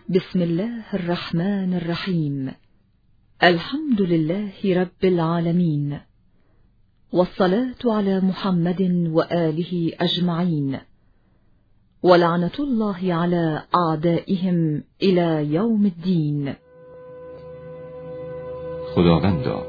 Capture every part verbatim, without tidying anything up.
بسم الله الرحمن الرحیم. الحمد لله رب العالمین، والصلاة على محمد وآله اجمعین، ولعنة الله على اعدائهم الى یوم الدین. خداوندا،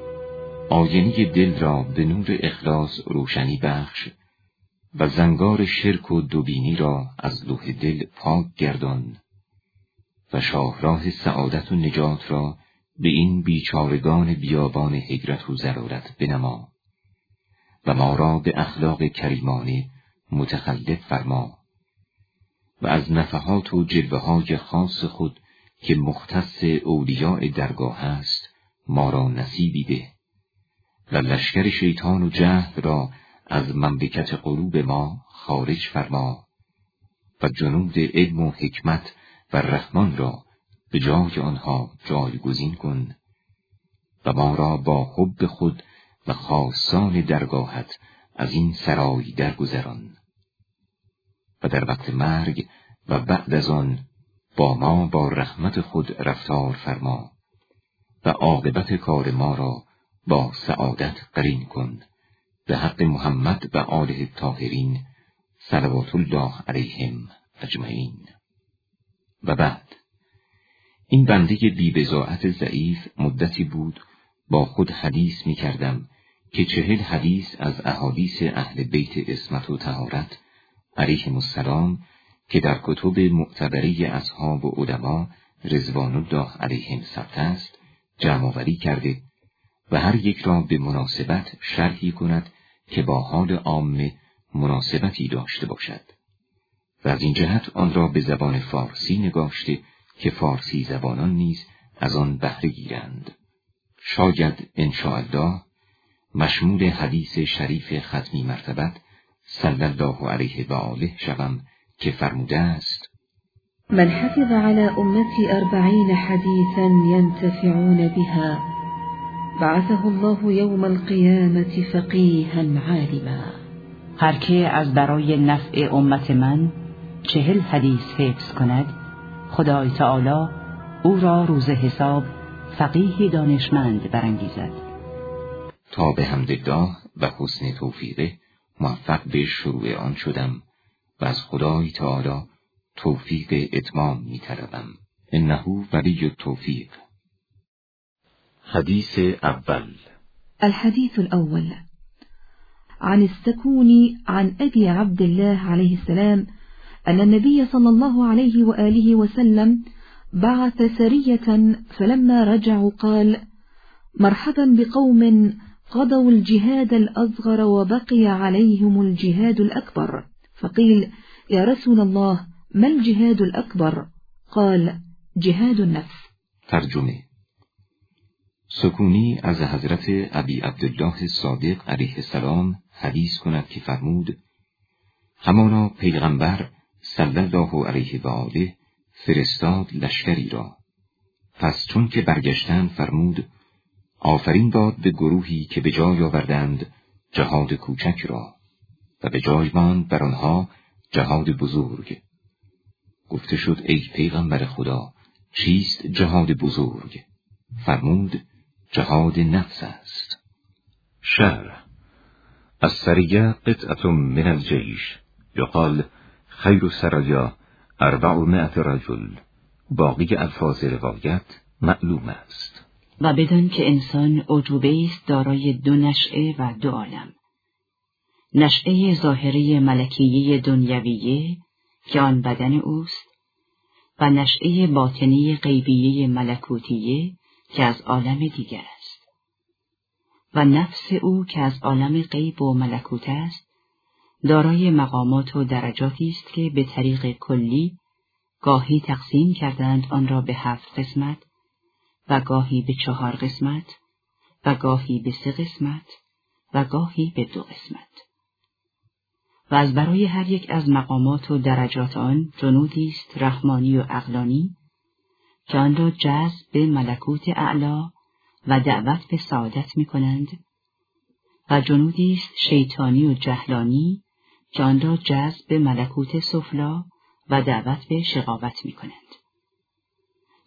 آینه دل را به نور اخلاص روشنی بخش و زنگار شرک و دوبینی را از لوح دل پاک گردان و شاهراه سعادت و نجات را به این بیچارگان بیابان هجرت و ضرورت بنما و ما را به اخلاق کریمانه متخلف فرما و از نفحات و جلوه‌های خاص خود که مختص اولیاء درگاه است ما را نصیبی ده و لشکر شیطان و جهل را از مملکت قلوب ما خارج فرما و جنود علم و حکمت و رحمان را به جای آنها جایگزین کن و ما را با حب خود و خاصان درگاهت از این سرای درگذران و در وقت مرگ و بعد از آن با ما با رحمت خود رفتار فرما و عاقبت کار ما را با سعادت قرین کن به حق محمد و آله الطاهرین صلوات الله علیهم اجمعین. و بعد این بنده بی بضاعت ضعیف مدتی بود با خود حدیث می کردم که چهل حدیث از احادیث اهل بیت عصمت و طهارت علیهم السلام که در کتب معتبره اصحاب و علما رضوان الله علیهم ثبت است جمع آوری کرده و هر یک را به مناسبت شرحی کند که با حال عامه مناسبتی داشته باشد و از این جهت آن را به زبان فارسی نگاشته که فارسی زبانان نیز از آن بهره گیرند. شاید انشاءالله مشمول حدیث شریف ختمی مرتبت صلی الله علیه و آله شوم که فرموده است: من حفظ على امتی اربعین حدیثا ینتفعون بها بعثه الله یوم القیامة فقیها عالما. هر که از برای نفع امت من چهل حدیث حفظ کند، خدای تعالی او را روز حساب فقیه دانشمند برانگیزد. تا به حمدالله و حسن توفیقه موفق به شروع آن شدم و از خدای تعالی توفیق اتمام می طلبم. انه ولی التوفیق. حدیث اول. الحديث الأول عن السكوني عن أبي عبد الله عليه السلام أن النبي صلى الله عليه وآله وسلم بعث سرية فلما رجعوا قال: مرحبا بقوم قضوا الجهاد الأصغر وبقي عليهم الجهاد الأكبر. فقيل: يا رسول الله ما الجهاد الأكبر؟ قال: جهاد النفس. ترجمه: سکونی از حضرت ابی عبدالله صادق علیه السلام حدیث کند که فرمود: همانا پیغمبر صلی الله علیه و آله فرستاد لشکری را، پس چون که برگشتند فرمود: آفرین باد به گروهی که به جای آوردند جهاد کوچک را و به جای ماند بر آنها جهاد بزرگ. گفته شد: ای پیغمبر خدا، چیست جهاد بزرگ؟ فرمود: جهاد نفس است. شرح: السریه قطعة من الجیش، یقال خیر السرایا اربعمائة رجل. باقی الفاظ روایت معلوم است. و بدان که انسان عجوبه است دارای دو نشأه و دو عالم. نشأه ظاهری ملکیه دنیویه که آن بدن اوست و نشأه باطنی غیبیه ملکوتیه که از عالم دیگر است. و نفس او که از عالم غیب و ملکوت است دارای مقامات و درجاتی است که به طریق کلی گاهی تقسیم کردند آن را به هفت قسمت و گاهی به چهار قسمت و گاهی به سه قسمت و گاهی به دو قسمت. و از برای هر یک از مقامات و درجات آن جنودی است رحمانی و عقلانی که آن را جذب به ملکوت اعلی و دعوت به سعادت می کنند و جنودی است شیطانی و جهلانی که آن را جذب به ملکوت سفلی و دعوت به شقاوت می کنند.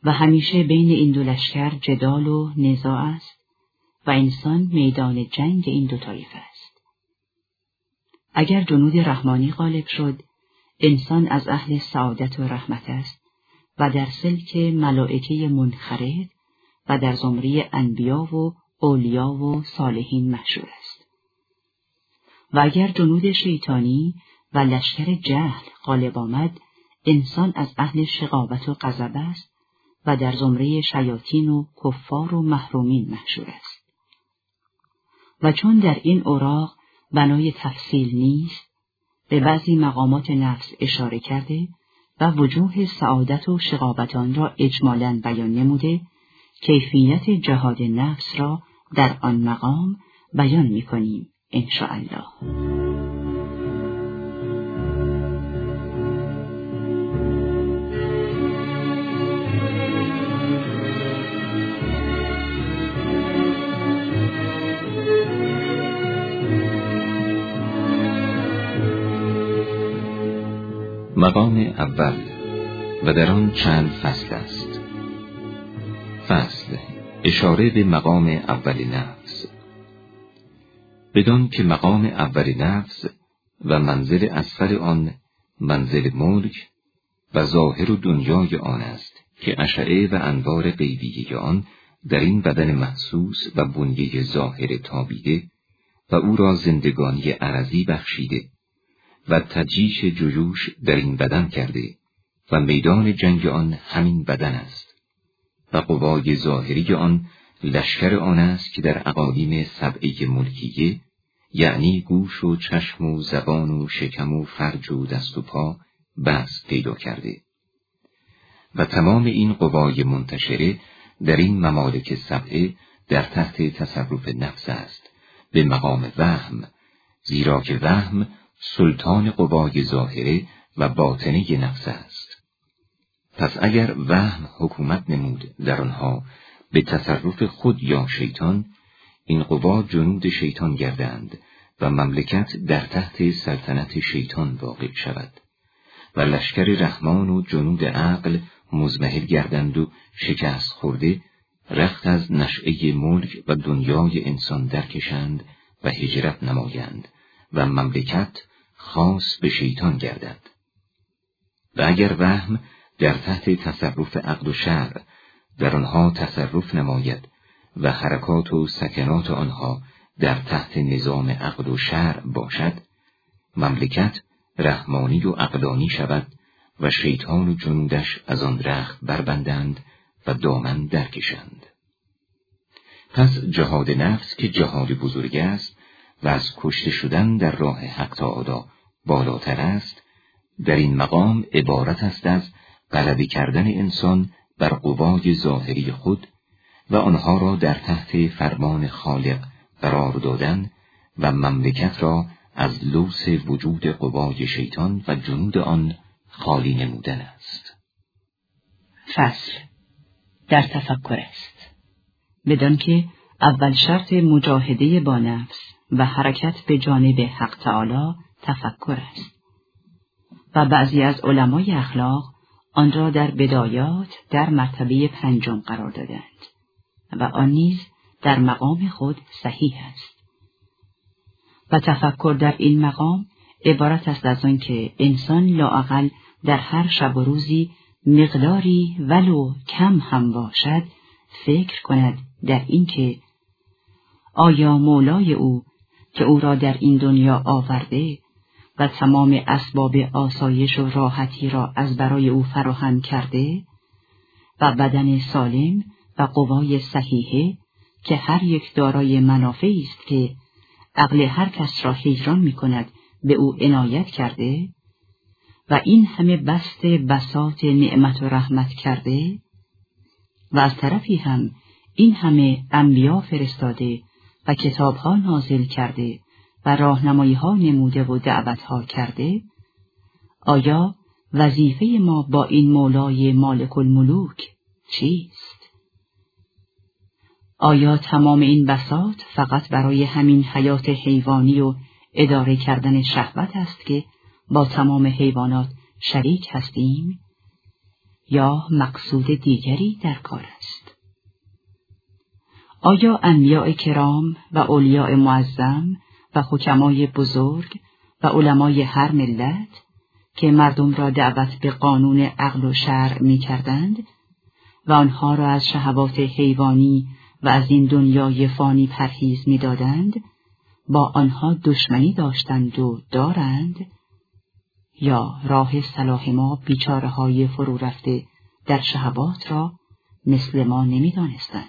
و همیشه بین این دو لشکر جدال و نزاع است و انسان میدان جنگ این دو طایفه است. اگر جنود رحمانی غالب شد، انسان از اهل سعادت و رحمت است و در سلک ملائکه منخرط و در زمره انبیا و اولیا و صالحین محشور است. و اگر جنود شیطانی و لشکر جهل غالب آمد، انسان از اهل شقاوت و غضب است و در زمره شیاطین و کفار و محرومین محشور است. و چون در این اوراق بنای تفصیل نیست، به بعضی مقامات نفس اشاره کرده و وجوه سعادت و شقاوتان را اجمالاً بیان نموده، کیفیت جهاد نفس را در آن مقام بیان می‌کنیم انشاءالله. مقام اول و در آن چند فصل است. فصل اشاره به مقام اول نفس. بدان که مقام اول نفس و منزل اسفل آن منزل ملک و ظاهر و دنیای آن است که اشعه و انوار غیبیه آن در این بدن محسوس و بنیه ظاهر تابیده و او را زندگانی عرضی بخشیده و تجیش جیوش در این بدن کرده و میدان جنگ آن همین بدن است و قوای ظاهری آن لشکر آن است که در اقالیم سبعه ملکیه، یعنی گوش و چشم و زبان و شکم و فرج و دست و پا بس پیدا کرده و تمام این قوای منتشره در این ممالک سبعه در تحت تصرف نفس است به مقام وهم، زیرا که وهم سلطان قوای ظاهره و باطنه نفس است. پس اگر وهم حکومت نمود در آنها به تصرف خود یا شیطان، این قوا جنود شیطان گردند و مملکت در تحت سلطنت شیطان واقع شود و لشکر رحمان و جنود عقل مزمحل گردند و شکست خورده رخت از نشأه ملک و دنیای انسان درکشند و هجرت نمایند و مملکت خاص به شیطان گردد. و اگر وهم در تحت تصرف عقل و شرع در آنها تصرف نماید و حرکات و سکنات آنها در تحت نظام عقل و شرع باشد، مملکت رحمانی و عقلانی شود و شیطان و جنودش از آن رخت بربندند و دامن درکشند. پس جهاد نفس که جهاد بزرگ است و از کشته شدن در راه حق تعالی بالاتر است، در این مقام عبارت است از غلبه کردن انسان بر قوای ظاهری خود و آنها را در تحت فرمان خالق قرار دادن و مملکت را از لوث وجود قوای شیطان و جنود آن خالی نمودن است. فصل در تفکر است. بدان که اول شرط مجاهده با نفس و حرکت به جانب حق تعالی تفکر است و بعضی از علمای اخلاق آن را در بدایات در مرتبه پنجم قرار دادند و آن نیز در مقام خود صحیح است. و تفکر در این مقام عبارت است از آن که انسان لااقل در هر شب و روزی مقداری ولو کم هم باشد فکر کند در این که آیا مولای او که او را در این دنیا آورده و تمام اسباب آسایش و راحتی را از برای او فراهم کرده و بدن سالم و قوای صحیحه که هر یک دارای منافعی است که عقل هر کس را حیران می کند به او عنایت کرده و این همه بسط بساط نعمت و رحمت کرده و از طرفی هم این همه انبیا فرستاده و کتابها نازل کرده و راهنمایی‌ها نموده و دعوتها کرده، آیا وظیفه ما با این مولای مالک الملوک چیست؟ آیا تمام این بساط فقط برای همین حیات حیوانی و اداره کردن شهوت است که با تمام حیوانات شریک هستیم؟ یا مقصود دیگری در کار است؟ آیا انبیاء کرام و اولیاء معظم و حکمای بزرگ و علمای هر ملت که مردم را دعوت به قانون عقل و شرع می کردند و آنها را از شهوات حیوانی و از این دنیای فانی پرهیز می دادند، با آنها دشمنی داشتند و دارند؟ یا راه صلاح ما بیچاره های فرو رفته در شهوات را مثل ما نمی دانستند؟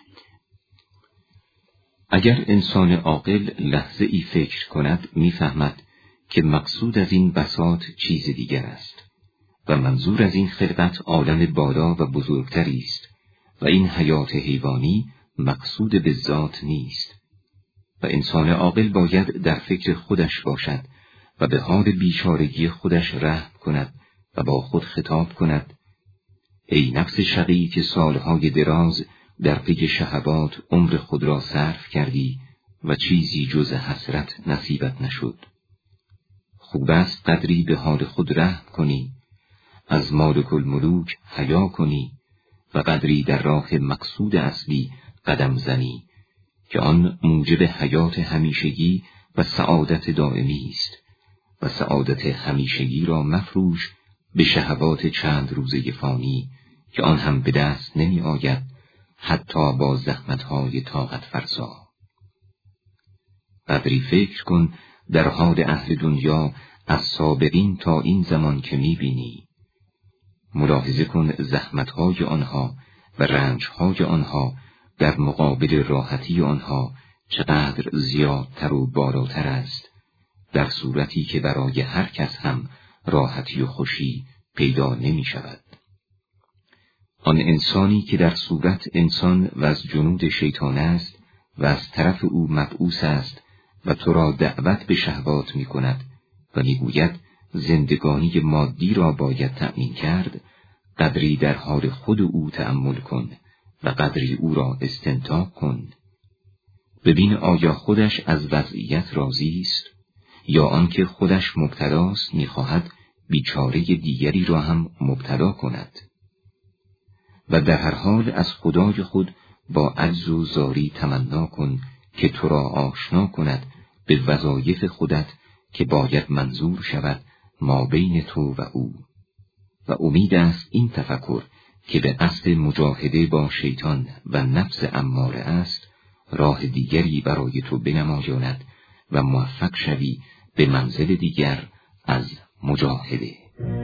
اگر انسان عاقل لحظه ای فکر کند می‌فهمد که مقصود از این بساط چیز دیگر است و منظور از این خلقت عالم بالا و بزرگتری است و این حیات حیوانی مقصود به ذات نیست و انسان عاقل باید در فکر خودش باشد و به حال بیچارگی خودش رحم کند و با خود خطاب کند: ای نفس شقی که سالهای دراز در پی شهوات عمر خود را صرف کردی و چیزی جز حسرت نصیبت نشد. خوب است قدری به حال خود رحم کنی، از مالک الملوک حیا کنی و قدری در راه مقصود اصلی قدم زنی که آن موجب حیات همیشگی و سعادت دائمی است و سعادت همیشگی را مفروش به شهوات چند روزه فانی که آن هم به دست نمی آید حتی با زحمتهای طاقت فرسا. قدری فکر کن در حال اهل دنیا از سابقین تا این زمان که می بینی. ملاحظه کن زحمتهای آنها و رنجهای آنها در مقابل راحتی آنها چقدر زیادتر و بالاتر است، در صورتی که برای هر کس هم راحتی و خوشی پیدا نمی شود. آن انسانی که در صورت انسان و از جنود شیطان است و از طرف او مبعوث است و تو را دعوت به شهوات می کند و می گوید زندگانی مادی را باید تأمین کرد، قدری در حال خود او تأمل کن و قدری او را استنتاق کن. ببین آیا خودش از وضعیت راضی است یا آنکه خودش مبتلاست می‌خواهد بیچاره دیگری را هم مبتلا کند. و در هر حال از خدای خود با عجز و زاری تمنا کن که تو را آشنا کند به وظایف خودت که باید منظور شود ما بین تو و او. و امید است این تفکر که به قصد مجاهده با شیطان و نفس اماره است راه دیگری برای تو بنمایاند و موفق شوی به منزل دیگر از مجاهده.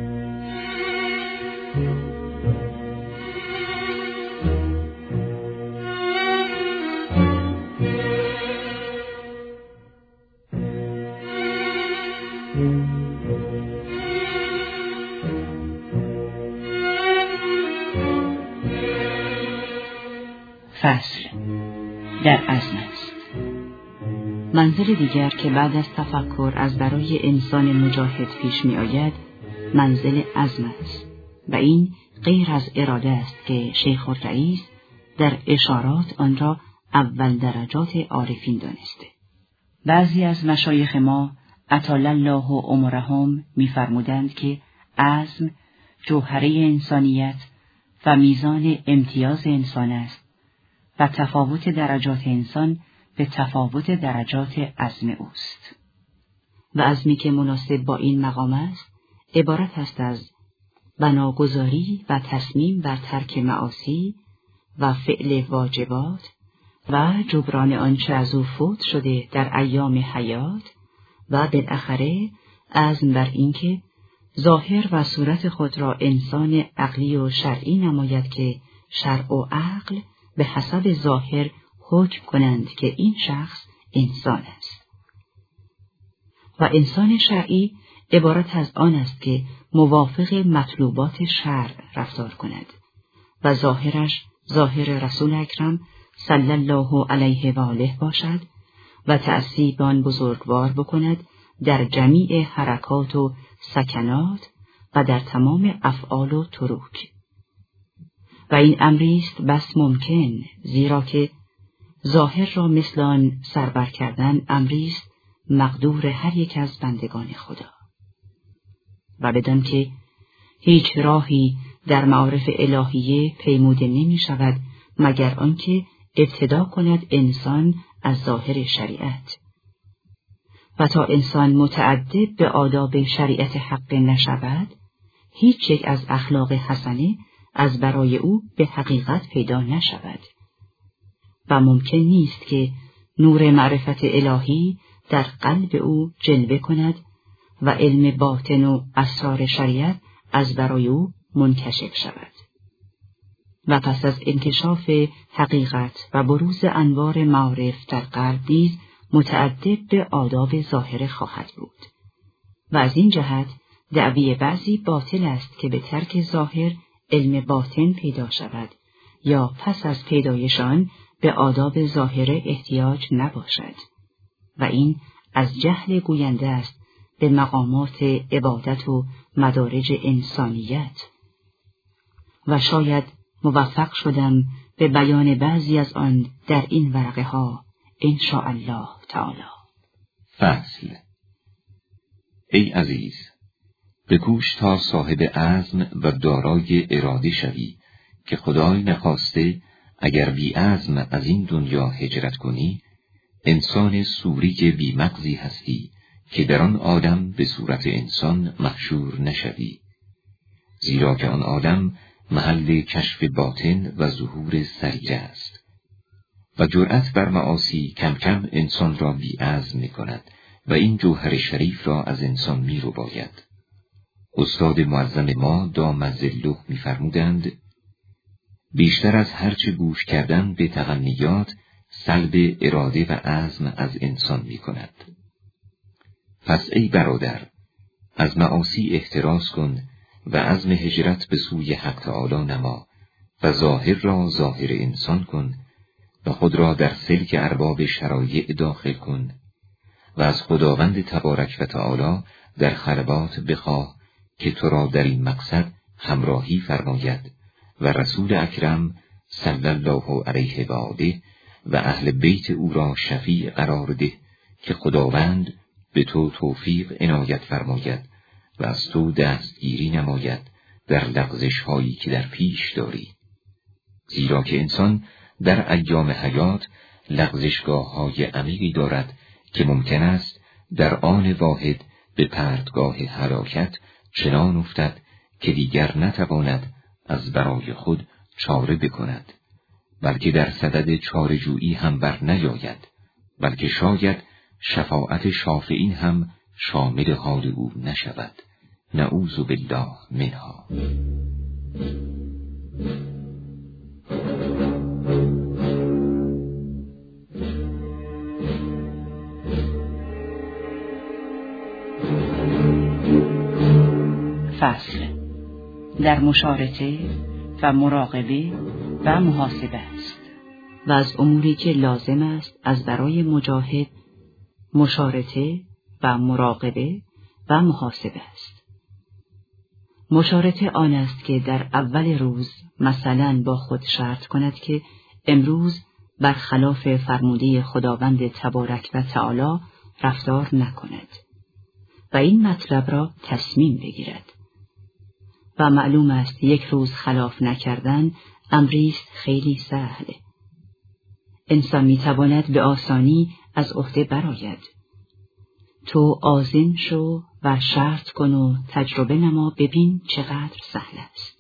فصل در عزم است. منزل دیگر که بعد از تفکر از برای انسان مجاهد پیش می آید منزل عزم است و این غیر از اراده است که شیخ الرئیس در اشارات آن را اول درجات عارفین دانسته. بعضی از مشایخ ما اطال الله عمرهم می‌فرمودند که عزم جوهره انسانیت و میزان امتیاز انسان است و تفاوت درجات انسان به تفاوت درجات عزم اوست. و عزمی که مناسب با این مقام است عبارت است از بناگذاری و تصمیم بر ترک معاصی و فعل واجبات و جبران آنچه از او فوت شده در ایام حیات و بالاخره عزم بر اینکه ظاهر و صورت خود را انسان عقلی و شرعی نماید که شرع و عقل به حسب ظاهر حکم کنند که این شخص انسان است. و انسان شرعی عبارت از آن است که موافق مطلوبات شرع رفتار کند و ظاهرش ظاهر رسول اکرم صلی الله علیه و آله باشد و تأسیب آن بزرگوار بکند در جمیع حرکات و سکنات و در تمام افعال و تروک. و این امری است بس ممکن، زیرا که ظاهر را مثل آن سربر کردن امری است مقدور هر یک از بندگان خدا. و بدان که هیچ راهی در معارف الهیه پیموده نمی شود مگر آنکه ابتدا کند انسان از ظاهر شریعت. و تا انسان متأدب به آداب شریعت حق نشود، هیچ یک از اخلاق حسنه از برای او به حقیقت پیدا نشود. و ممکن نیست که نور معرفت الهی در قلب او جلوه کند و علم باطن و اسرار شریعت از برای او منکشف شود. و پس از انکشاف حقیقت و بروز انوار معارف در قلب نیز متأدب به آداب ظاهره خواهد بود. و از این جهت دعوی بعضی باطل است که به ترک ظاهر علم باطن پیدا شود یا پس از پیدایشان به آداب ظاهره احتیاج نباشد. و این از جهل گوینده است به مقامات عبادت و مدارج انسانیت. و شاید موفق شدم به بیان بعضی از آن در این ورقه ها ان شاء الله تعالی. فصل. ای عزیز، بکوش تا صاحب عزم و دارای اراده شوی که خدای نخواسته اگر بی عزم از این دنیا هجرت کنی، انسان سوری بی مغزی هستی که در آن عالم به صورت انسان محشور نشوی، زیرا که آن عالم محل کشف باطن و ظهور سریر است. و جرأت بر معاصی کم کم انسان را بی عزم می کند و این جوهر شریف را از انسان می رو باید. استاد معظم ما دام ظله می فرمودند بیشتر از هرچه گوش کردن به تغنیات سلب اراده و عزم از انسان می کند. پس ای برادر، از معاصی احتراز کن و عزم هجرت به سوی حق تعالی نما و ظاهر را ظاهر انسان کن و خود را در سلک ارباب شرایع داخل کن و از خداوند تبارک و تعالی در خلوات بخواه که تو را در این مقصد همراهی فرماید و رسول اکرم صلی الله علیه و آله و اهل بیت او را شفیع قرار ده که خداوند به تو توفیق عنایت فرماید و از تو دستگیری نماید در لغزش هایی که در پیش داری، زیرا که انسان در ایام حیات لغزشگاه های عمیقی دارد که ممکن است در آن واحد به پرتگاه هلاکت چنان افتد که دیگر نتواند از برای خود چاره بکند، بلکه در صدد چاره‌جویی هم بر نیاید، بلکه شاید شفاعت شافعین هم شامل حال او نشود. نعوذ بالله منها. فصل. در مشارطه و مراقبه و محاسبه است و از اموری که لازم است از برای مجاهد مشارطه و مراقبه و محاسبه است. مشارطه آن است که در اول روز مثلا با خود شرط کند که امروز برخلاف فرموده خداوند تبارک و تعالی رفتار نکند و این مطلب را تصمیم بگیرد. و معلوم است یک روز خلاف نکردن امریست خیلی سهل. انسان میتواند به آسانی از عهده برآید. تو عازم شو و شرط کن و تجربه نما، ببین چقدر سهل است.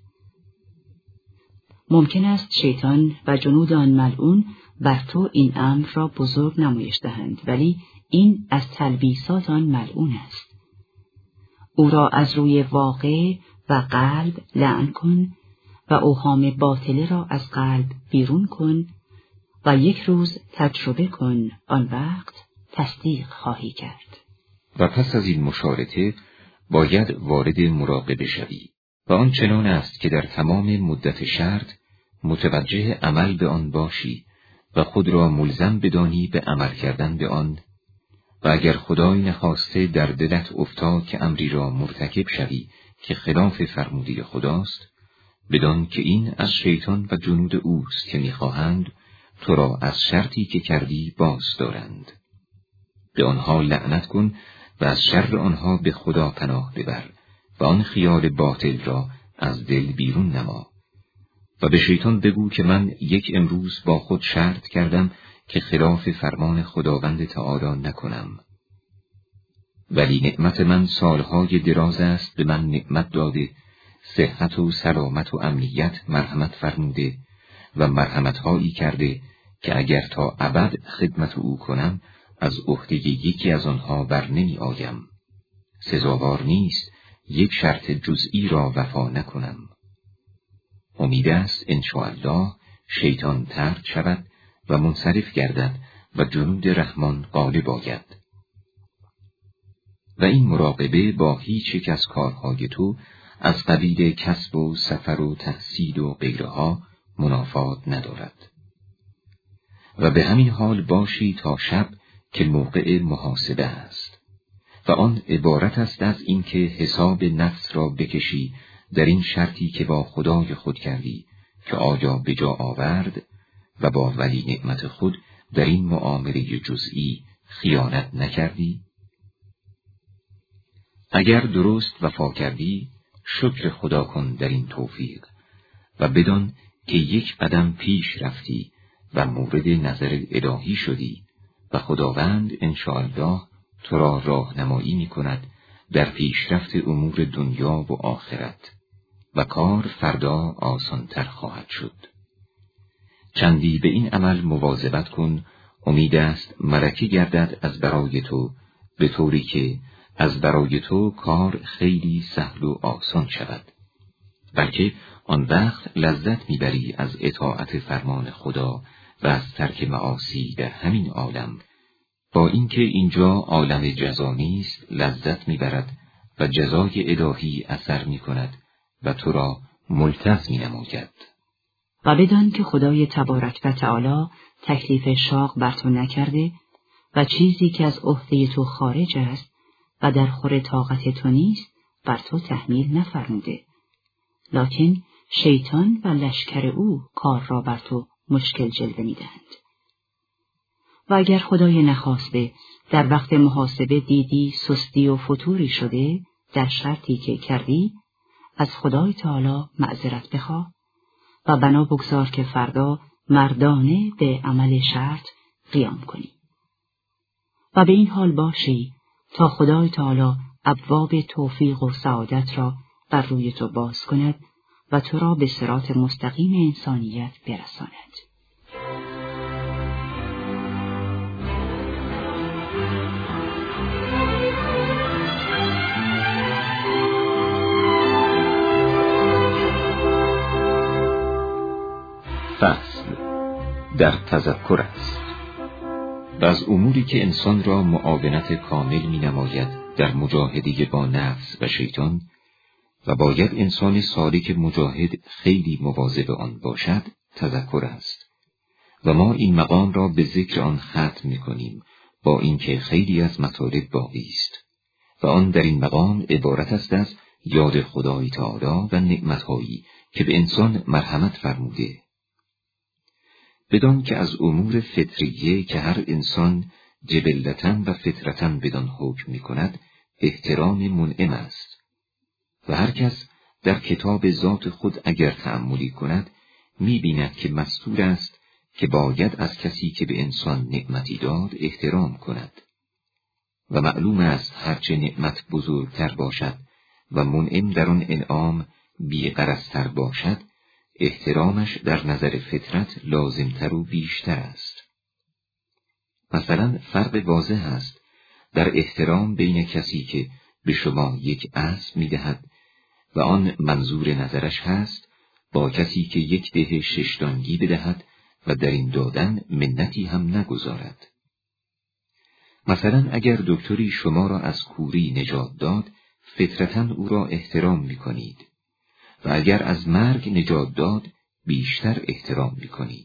ممکن است شیطان و جنود آن ملعون بر تو این امر را بزرگ نمایش دهند، ولی این از تلبیسات آن ملعون است. او را از روی واقع و قلب لعن کن و اوهام باطله را از قلب بیرون کن و یک روز تجربه کن، آن وقت تصدیق خواهی کرد. و پس از این مشارطه باید وارد مراقبه شوی و آن چنان است که در تمام مدت شرط متوجه عمل به آن باشی و خود را ملزم بدانی به عمل کردن به آن، و اگر خدای نخواسته در دلت افتاد که امری را مرتکب شوی که خلاف فرموده خداست، بدان که این از شیطان و جنود اوست که میخواهند تو را از شرطی که کردی باز دارند. به آنها لعنت کن و از شر آنها به خدا پناه ببر و آن خیال باطل را از دل بیرون نما. و به شیطان بگو که من یک امروز با خود شرط کردم که خلاف فرمان خداوند تعالی نکنم. ولی نعمت من سالهای دراز است به من نعمت داده، صحت و سلامت و امنیت مرحمت فرموده و مرحمتهایی کرده که اگر تا ابد خدمت او کنم از عهده یکی از آنها بر نمی آیم. سزاوار نیست یک شرط جزئی را وفا نکنم. امید است انشاءالله شیطان طرد شود و منصرف گردد و جنود رحمان غالب آید. و این مراقبه با هیچ یک از کارهای تو از قبیل کسب و سفر و تحصیل و غیرها منافات ندارد. و به همین حال باشی تا شب که موقع محاسبه است و آن عبارت است از این که حساب نفس را بکشی در این شرطی که با خدای خود کردی که آیا به جا آورد و با ولی نعمت خود در این معامله جزئی خیانت نکردی؟ اگر درست وفا کردی شکر خدا کن در این توفیق و بدان که یک قدم پیش رفتی و مورد نظر الهی شدی و خداوند انشاءالله تو را راهنمایی می کند در پیشرفت امور دنیا و آخرت و کار فردا آسانتر خواهد شد. چندی به این عمل مواظبت کن، امید است ملکه گردد از برای تو به طوری که از برای تو کار خیلی سهل و آسان شود، بلکه آن وقت لذت میبری از اطاعت فرمان خدا و از ترک معاصی در همین عالم، با اینکه اینجا عالم جزا نیست لذت میبرد و جزای الهی اثر میکند و تو را ملتز مینماید. و بدان که خدای تبارک و تعالی تکلیف شاق بر تو نکرده و چیزی که از عهده تو خارج است و در خور طاقت تو نیست بر تو تحمیل نفرموده، لکن شیطان و لشکر او کار را بر تو مشکل جلوه میدهند. و اگر خدای نخواسته در وقت محاسبه دیدی سستی و فتوری شده در شرطی که کردی، از خدای تعالی معذرت بخواه و بنا بگذار که فردا مردانه به عمل شرط قیام کنی. و به این حال باشی تا خدای تعالی ابواب توفیق و سعادت را بر روی تو باز کند و تو را به صراط مستقیم انسانیت برساند. فصل در تذکر است. و از اموری که انسان را معاونت کامل می نماید در مجاهده با نفس و شیطان و باید انسان سالک مجاهد خیلی مواظب آن باشد تذکر است. و ما این مقام را به ذکر آن ختم می کنیم با اینکه خیلی از مطالب باقی است و آن در این مقام عبارت است از یاد خدای تعالی و نعمتهایی که به انسان مرحمت فرموده، بدان که از امور فطریه که هر انسان جبلتاً و فطرتاً بدان حکم می کند احترام منعم است و هر کس در کتاب ذات خود اگر تأملی کند می بیند که مستور است که باید از کسی که به انسان نعمتی داد احترام کند و معلوم است هرچه نعمت بزرگتر باشد و منعم در آن انعام بی‌غرض‌تر باشد احترامش در نظر فطرت لازمتر و بیشتر است. مثلا فرق واضح است در احترام بین کسی که به شما یک اسب می‌دهد و آن منظور نظرش هست با کسی که یک ده ششدانگی بدهد و در این دادن منتی هم نگذارد. مثلا اگر دکتری شما را از کوری نجات داد فطرتاً او را احترام می‌کنید و اگر از مرگ نجات داد بیشتر احترام می‌کنید.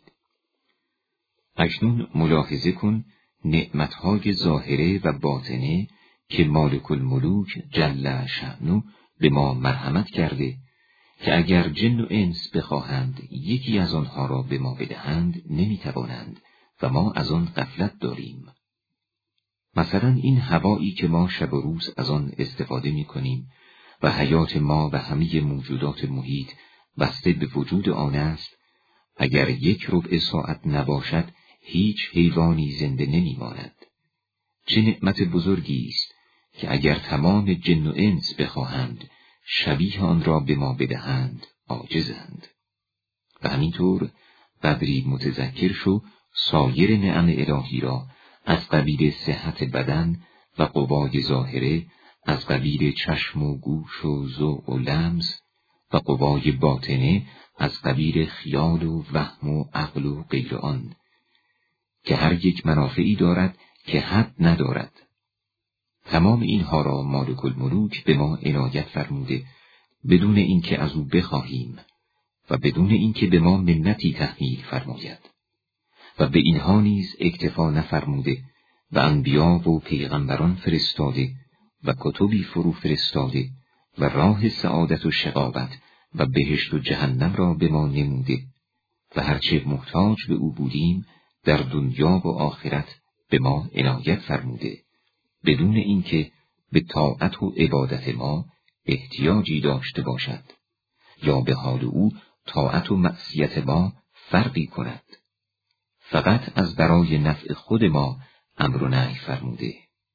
اکنون ملاحظه کن نعمتهای ظاهره و باطنه که مالک الملوک جل شأنه به ما مرحمت کرده که اگر جن و انس بخواهند یکی از آنها را به ما بدهند نمیتوانند و ما از آن غفلت داریم. مثلا این هوایی که ما شب و روز از آن استفاده میکنیم و حیات ما و همه موجودات محیط بسته به وجود آن است، اگر یک ربع ساعت نباشد هیچ حیوانی زنده نمیماند. چه نعمت بزرگی است که اگر تمام جن و انس بخواهند شبیه آن را به ما بدهند عاجزند. و همینطور قدری متذکر شو سایر نعم الهی را از قبیل صحت بدن و قوای ظاهره، از قبیل چشم و گوش و ذوق و لمس، و قوای باطنه از قبیل خیال و وهم و عقل و غیر آن، که هر یک منافعی دارد که حد ندارد. تمام اینها را مالک الملوک به ما عنایت فرموده بدون اینکه از او بخواهیم و بدون اینکه به ما منتی تحمیل فرماید، و به اینها نیز اکتفا نفرموده و انبیا و پیغمبران فرستاده و کتبی فرو فرستاده و راه سعادت و شقاوت و بهشت و جهنم را به ما نموده و هرچه محتاج به او بودیم در دنیا و آخرت به ما عنایت فرموده بدون اینکه به طاعت و عبادت ما احتیاجی داشته باشد یا به حال او طاعت و معصیت ما فرقی کند. فقط از برای نفع خود ما امر و نهی فرموده.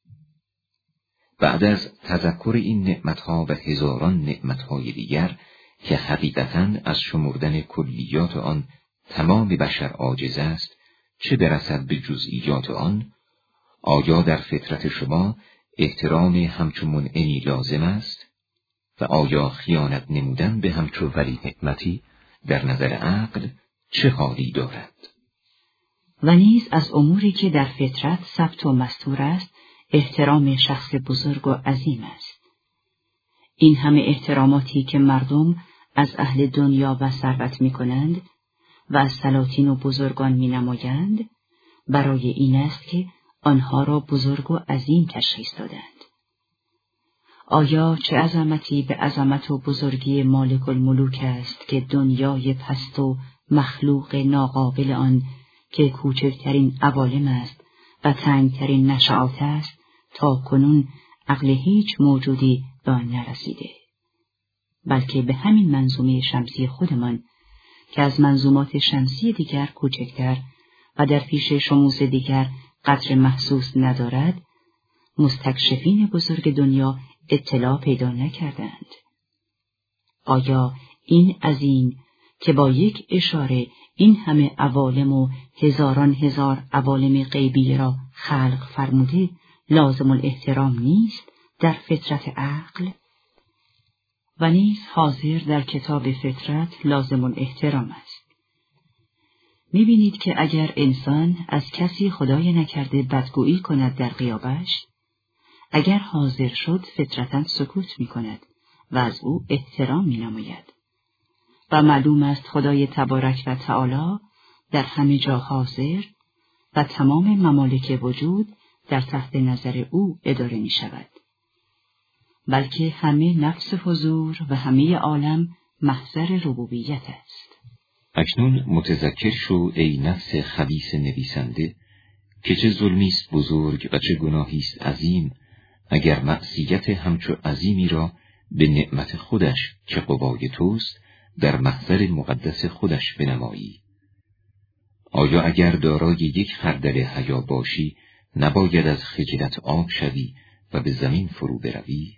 بعد از تذکر این نعمتها و هزاران نعمتهای دیگر که حقیقتاً از شمردن کلیات آن تمام بشر عاجز است، چه برسد به جزئیات آن، آیا در فطرت شما احترام همچو منعمی لازم است؟ و آیا خیانت نمودن به همچو ولی نعمتی در نظر عقل چه حالی دارد؟ و نیز از اموری که در فطرت ثبت و مستور است، احترام شخص بزرگ و عظیم است. این همه احتراماتی که مردم از اهل دنیا و ثروت می کنند و از سلاطین و بزرگان می نمایند، برای این است که آنها را بزرگ و عظیم تشخیص دادند. آیا چه عظمتی به عظمت و بزرگی مالک الملوک است که دنیای پست و مخلوق ناقابل آن که کوچکترین عوالم است و تنگترین نشعات است تا کنون عقل هیچ موجودی به آن نرسیده، بلکه به همین منظومه شمسی خودمان که از منظومات شمسی دیگر کوچکتر و در پیش شموس دیگر قدر محسوس ندارد، مستکشفین بزرگ دنیا اطلاع پیدا نکردند. آیا این عظیم که با یک اشاره این همه عوالم و هزاران هزار عوالم غیبی را خلق فرموده لازم الاحترام نیست در فطرت عقل؟ و نیز حاضر در کتاب فطرت لازم الاحترام است. می‌بینید که اگر انسان از کسی خدای نکرده بدگویی کند در غیابش، اگر حاضر شد فطرتاً سکوت می‌کند و از او احترام می‌نماید. و معلوم است خدای تبارک و تعالی در همه جا حاضر و تمام ممالک وجود در تحت نظر او اداره می شود. بلکه همه نفس حضور و همه عالم محضر ربوبیت است. اکنون متذکر شو ای نفس خبیث نویسنده که چه ظلمی است بزرگ و چه گناهی است عظیم اگر معصیت همچو عظیمی را به نعمت خودش که قوای توست در محضر مقدس خودش بنمایی. آیا اگر دارای یک خردل حیا باشی نباید از خجلت آب شوی و به زمین فرو بروی؟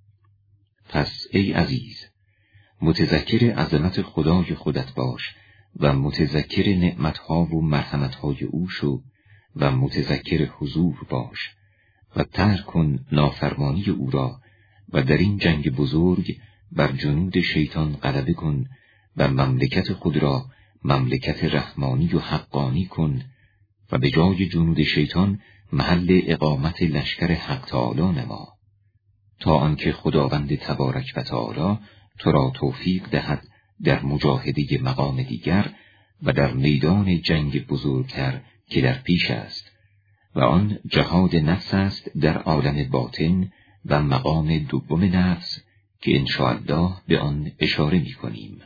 پس ای عزیز، متذکر عظمت خدای خودت باش و متذکر نعمتها و مرحمتهای او شو و متذکر حضور باش و ترک کن نافرمانی او را و در این جنگ بزرگ بر جنود شیطان غلبه کن و مملکت خود را مملکت رحمانی و حقانی کن و به جای جنود شیطان محل اقامت لشکر حق تعالی نما تا آنکه خداوند تبارک و تعالی تو را توفیق دهد در مجاهده مقام دیگر و در میدان جنگ بزرگتر که در پیش است و آن جهاد نفس است در عالم باطن و مقام دوم نفس که انشاءالله به آن اشاره می کنیم.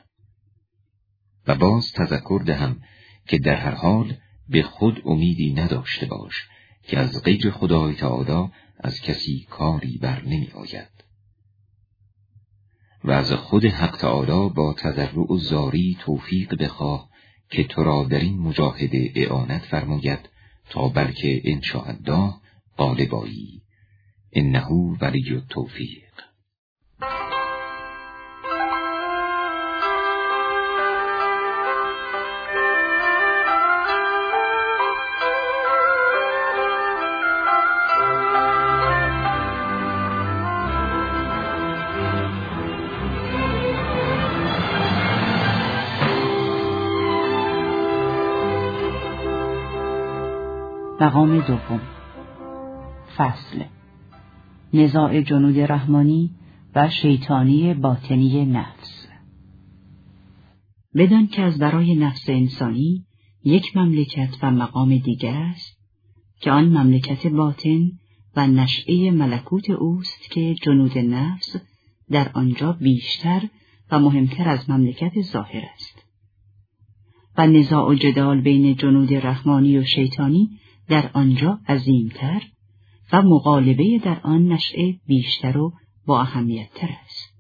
و باز تذکر دهم که در هر حال به خود امیدی نداشته باش که از غیر خدای تعالی از کسی کاری بر نمی آید. و از خود حق تعالی با تضرع و زاری توفیق بخواه که تو را در این مجاهده اعانت فرماید تا بلکه ان شاء الله غالب آیی. انه ولی التوفیق. مقام دوم. فصل. نزاع جنود رحمانی و شیطانی باطنی نفس. بدان که از برای نفس انسانی یک مملکت و مقام دیگر است که آن مملکت باطن و نشأه ملکوت اوست که جنود نفس در آنجا بیشتر و مهمتر از مملکت ظاهر است و نزاع و جدال بین جنود رحمانی و شیطانی در آنجا عظیمتر و مغالبه در آن نشأه بیشتر و با اهمیت‌تر است.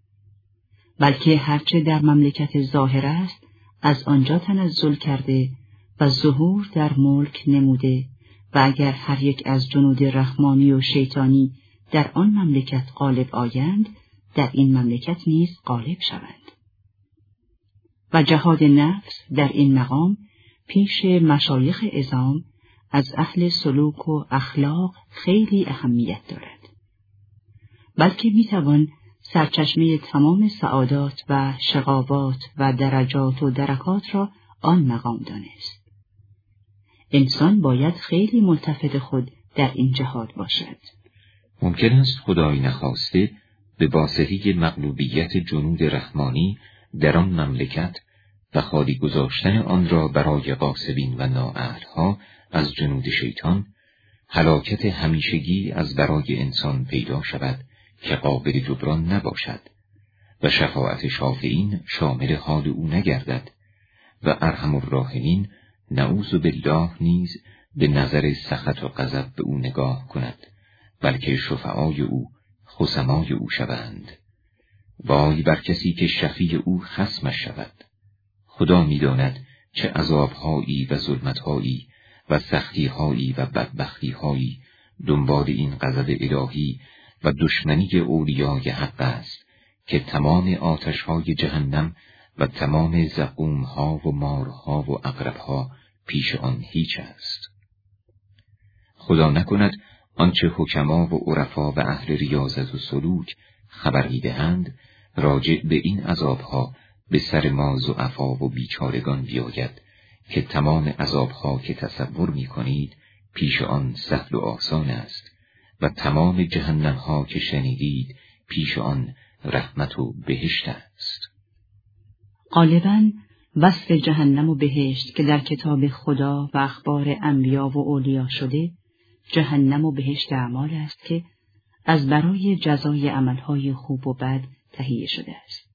بلکه هرچه در مملکت ظاهر است از آنجا تنزل کرده و ظهور در ملک نموده و اگر هر یک از جنود رحمانی و شیطانی در آن مملکت غالب آیند در این مملکت نیز غالب شوند. و جهاد نفس در این مقام پیش مشایخ عظام از اهل سلوک و اخلاق خیلی اهمیت دارد، بلکه میتوان سرچشمه تمام سعادات و شقاوات و درجات و درکات را آن مقام دانست. انسان باید خیلی ملتفت خود در این جهاد باشد. ممکن است خدای نخواسته به واسطه مغلوبیت جنود رحمانی در آن مملکت و خالی گذاشتن آن را برای غاصبین و نااهلها از جنود شیطان هلاکت همیشگی از برای انسان پیدا شود که قابل جبران نباشد و شفاعت شافعین شامل حال او نگردد و ارحم الراحمین نعوذ بالله نیز به نظر سخط و غضب به او نگاه کند، بلکه شفعای او خصمای او شوند. وای بر کسی که شفیع او خصمش شود. خدا می‌داند چه عذاب‌هایی و ظلمت‌هایی و سختی‌هایی و بدبختی‌هایی دنبال این غضب الهی و دشمنی اولیای حق است که تمام آتش‌های جهنم و تمام زقوم‌ها و مارها و عقرب‌ها پیش آن هیچ است. خدا نکند آنچه حکما و عرفا و اهل ریاضت و سلوک خبر می‌دهند راجع به این عذاب‌ها به سر ما ضعفا و بیچارگان بیاید که تمام عذاب‌ها که تصور می‌کنید پیش آن سهل و آسان است و تمام جهنم‌ها که شنیدید پیش آن رحمت و بهشت است. غالباً وصف جهنم و بهشت که در کتاب خدا و اخبار انبیا و اولیا شده، جهنم و بهشت اعمال است که از برای جزای عملهای خوب و بد تهیه شده است.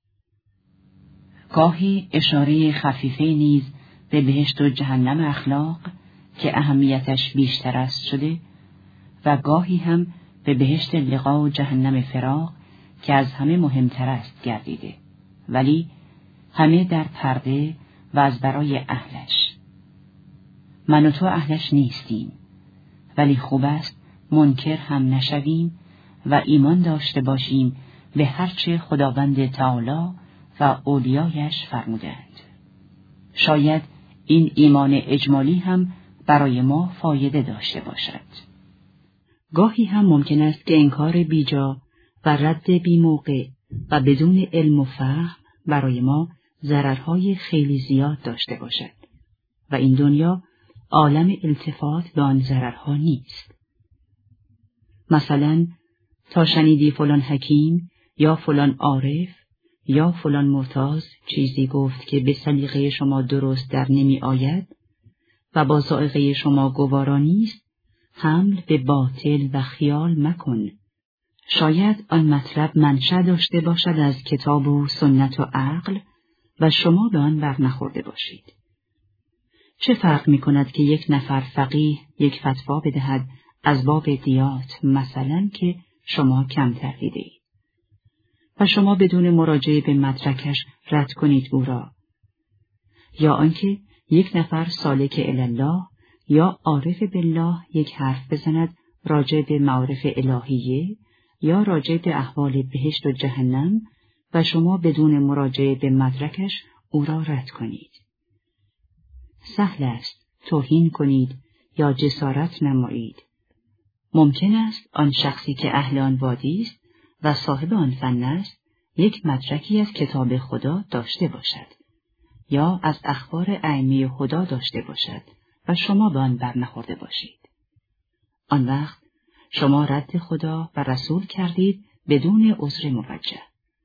گاهی اشاره خفیفه نیز به بهشت و جهنم اخلاق که اهمیتش بیشتر است شده و گاهی هم به بهشت لقا و جهنم فراق که از همه مهمتر است گردیده، ولی همه در پرده و از برای اهلش. من و تو اهلش نیستیم، ولی خوب است منکر هم نشویم و ایمان داشته باشیم به هرچه خداوند تعالی و اولیایش فرمودند. شاید این ایمان اجمالی هم برای ما فایده داشته باشد. گاهی هم ممکن است که انکار بیجا و رد بی موقع و بدون علم و فهم برای ما ضررهای خیلی زیاد داشته باشد و این دنیا عالم التفات به آن ضررها نیست. مثلا تا شنیدی فلان حکیم یا فلان عارف یا فلان مرتاض چیزی گفت که به سلیقه شما درست در نمی آید و با ذائقه شما گوارا نیست، حمل به باطل و خیال مکن. شاید آن مطلب منشأ داشته باشد از کتاب و سنت و عقل و شما به آن بر نخورده باشید. چه فرق می کند که یک نفر فقیه یک فتوا بدهد از باب دیات مثلا که شما کمتر دیدید؟ و شما بدون مراجعه به مدرکش رد کنید او را. یا آنکه یک نفر سالک الله یا عارف بالله یک حرف بزند راجع به معارف الهیه یا راجع به احوال بهشت و جهنم و شما بدون مراجعه به مدرکش او را رد کنید. سهل است توهین کنید یا جسارت نمایید. ممکن است آن شخصی که اهل آن وادی است و صاحب آن فن است یک مدرکی از کتاب خدا داشته باشد یا از اخبار ائمه خدا داشته باشد و شما به آن برنخورده باشید. آن وقت شما رد خدا و رسول کردید بدون عذر موجه.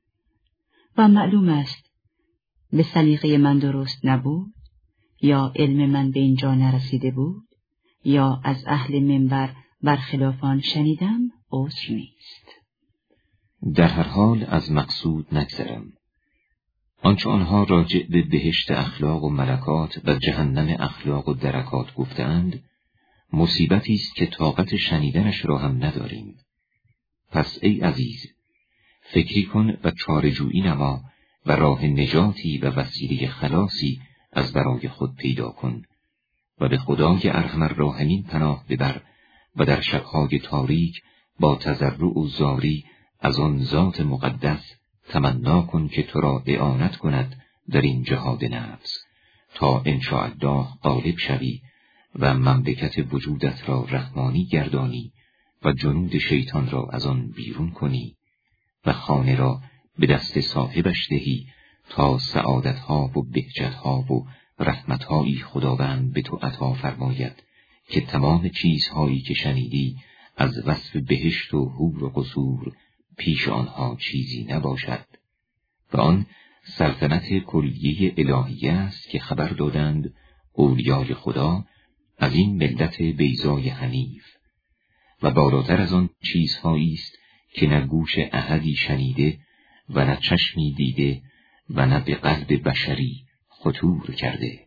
و معلوم است به سلیقه من درست نبود یا علم من به اینجا نرسیده بود یا از اهل منبر برخلاف آن شنیدم، عذر نیست. در هر حال از مقصود نگذرم. آنچه آنها راجع به بهشت اخلاق و ملکات و جهنم اخلاق و درکات گفتند، مصیبتی است که طاقت شنیدنش را هم نداریم. پس ای عزیز، فکری کن و چاره‌جویی نما و راه نجاتی و وسیله خلاصی از برای خود پیدا کن و به خدای ارحم الراحمین پناه ببر و در شب‌های تاریک با تضرع و زاری از آن ذات مقدس تمنا کن که تو را اعانت کند در این جهاد نفس تا انشاءالله غالب شوی و مملکت وجودت را رحمانی گردانی و جنود شیطان را از آن بیرون کنی و خانه را به دست صاحبش دهی تا سعادتها و بهجتها و رحمتهایی خداوند به تو عطا فرماید که تمام چیزهایی که شنیدی از وصف بهشت و حور و قصور پیش آنها چیزی نباشد و آن سلطنت کلیه الهیه است که خبر دادند اولیای خدا از این ملت بیضای حنیف و بالاتر از آن چیزهایی است که نه گوش احدی شنیده و نه چشمی دیده و نه به قلب بشری خطور کرده.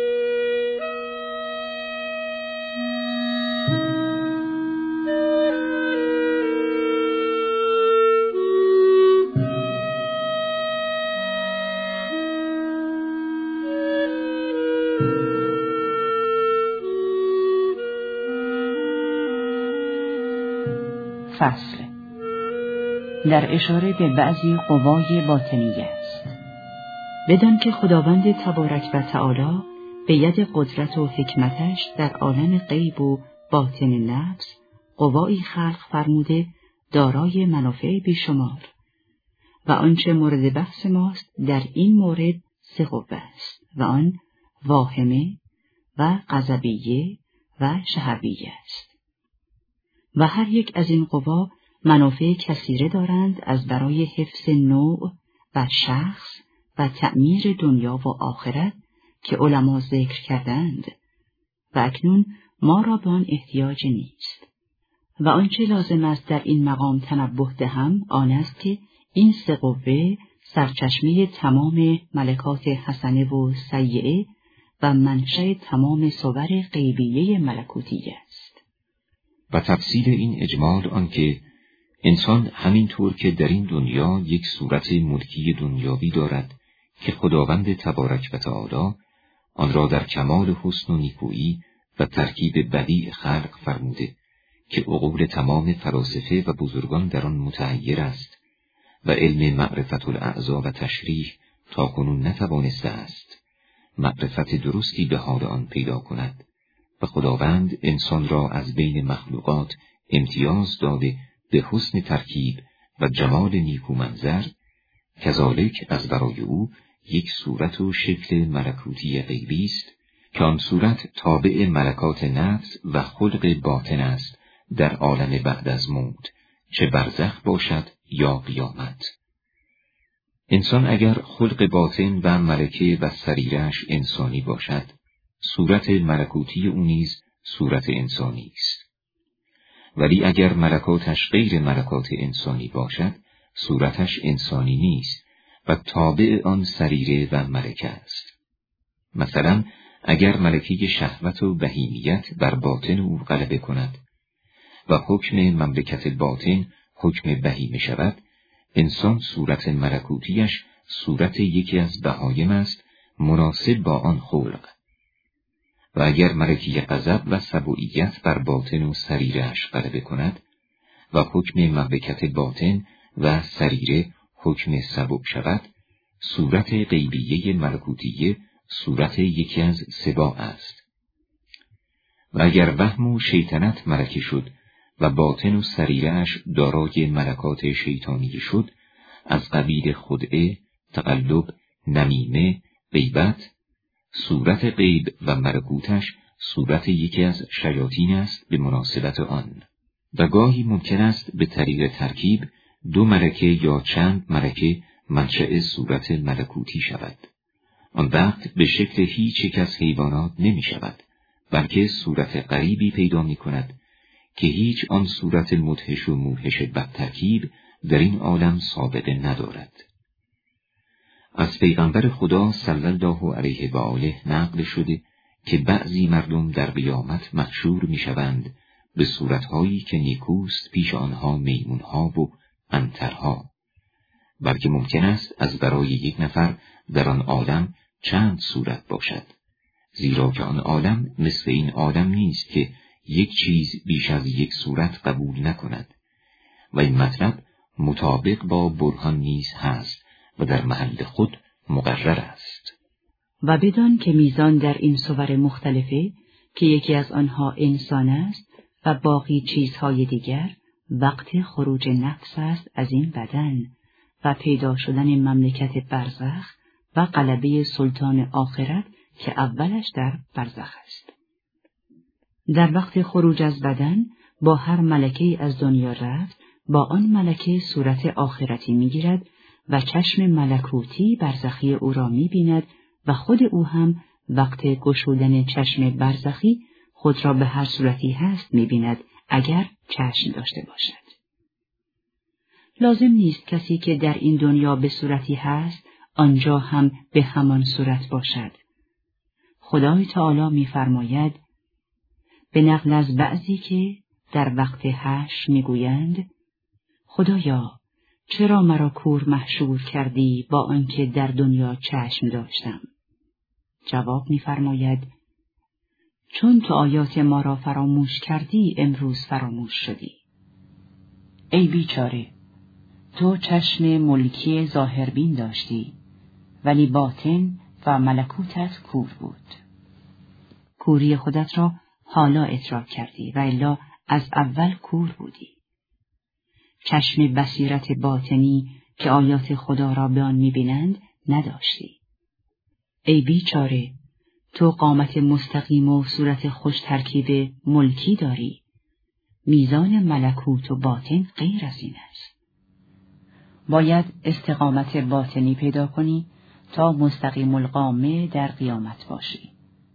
فصل در اشاره به بعضی قوای باطنیه است. بدان که خداوند تبارک و تعالی به ید قدرت و حکمتش در عالم غیب و باطن نفس قوایی خلق فرموده دارای منافع بیشمار و آنچه مورد بحث ماست در این مورد سه قوه است و آن واهمه و غضبیه و شهویه است و هر یک از این قوا منافع کثیره دارند از برای حفظ نوع و شخص و تعمیر دنیا و آخرت که علما ذکر کردند و اکنون ما را به آن احتیاج نیست و آنچه لازم است در این مقام تنبه دهم آن است که این سه قوه سرچشمه تمام ملکات حسنه و سیئه و منشأ تمام صور غیبیه ملکوتی است. و تفصیل این اجمال آنکه انسان همینطور که در این دنیا یک صورت ملکی دنیاوی دارد که خداوند تبارک و تعالی آن را در کمال حسن و نیکویی و ترکیب بدیع خلق فرموده که عقول تمام فلاسفه و بزرگان در آن متحیر است و علم معرفت الاعضا و تشریح تا کنون نتوانسته است معرفت درستی به حال آن پیدا کند و خداوند انسان را از بین مخلوقات امتیاز داده به حسن ترکیب و جمال نیکو منظر، کذالک از برای او یک صورت و شکل ملکوتی غیبی است که آن صورت تابع ملکات نفس و خلق باطن است در عالم بعد از موت، چه برزخ باشد یا قیامت. انسان اگر خلق باطن و ملکه و سریرش انسانی باشد، صورت ملکوتی او نیز صورت انسانی است. ولی اگر ملکاتش غیر ملکات انسانی باشد، صورتش انسانی نیست و تابع آن سریره و ملکه است. مثلا اگر ملکه شهوت و بهیمیت بر باطن او غلبه کند و حکم مملکت باطن حکم بهیمه شود، انسان صورت ملکوتیش صورت یکی از بهایم است مناسب با آن خلق. و اگر ملکی غضب و سبوعیت بر باطن و سریرش غلبه کند و حکم مملکت باطن و سریره حکم سبوع شود، صورت غیبیه ملکوتیه صورت یکی از سباع است. و اگر وهم و شیطنت ملکه شد و باطن و سریرش دارای ملکات شیطانی شد، از قبیل خدعه، تقلب، نمیمه، غیبت، صورت غیب و ملکوتش صورت یکی از شیاطین است به مناسبت آن. و گاهی ممکن است به طریق ترکیب دو ملکه یا چند ملکه منشأ صورت ملکوتی شود. آن وقت به شکل هیچ یک از حیوانات نمی شود، بلکه صورت غریبی پیدا می کند که هیچ آن صورت مدهش و موحش بدترکیب در این عالم سابقه ندارد. از پیغمبر خدا صلی الله علیه و آله نقل شده که بعضی مردم در قیامت محشور می شوند به صورتهایی که نیکوست پیش آنها میمونها و عنترها، بلکه ممکن است از برای یک نفر در آن عالم چند صورت باشد، زیرا که آن عالم مثل این عالم نیست که یک چیز بیش از یک صورت قبول نکند. و این مطلب مطابق با برهان نیز هست و در محل خود مقرر است. و بدان که میزان در این صور مختلفه که یکی از آنها انسان است و باقی چیزهای دیگر وقت خروج نفس است از این بدن و پیدا شدن مملکت برزخ و غلبه سلطان آخرت که اولش در برزخ است. در وقت خروج از بدن با هر ملکه از دنیا رفت با آن ملکه صورت آخرتی میگیرد و چشم ملکوتی برزخی او را میبیند و خود او هم وقت گشودن چشم برزخی خود را به هر صورتی هست میبیند اگر چشم داشته باشد. لازم نیست کسی که در این دنیا به صورتی هست آنجا هم به همان صورت باشد. خدای تعالی میفرماید به نقل از بعضی که در وقت حشر میگویند خدایا چرا مرا کور محشور کردی با آنکه در دنیا چشم داشتم؟ جواب میفرماید چون تو آیات ما را فراموش کردی امروز فراموش شدی. ای بیچاره، تو چشم ملکی ظاهربین داشتی ولی باطن و ملکوتت کور بود. کوری خودت را حالا ادراک کردی و الا از اول کور بودی. چشم بصیرت باطنی که آیات خدا را به آن می‌بینند نداشتی. ای بیچاره، تو قامت مستقیم و صورت خوش ترکیب ملکی داری. میزان ملکوت و باطن غیر از این است. باید استقامت باطنی پیدا کنی تا مستقیم القامه در قیامت باشی.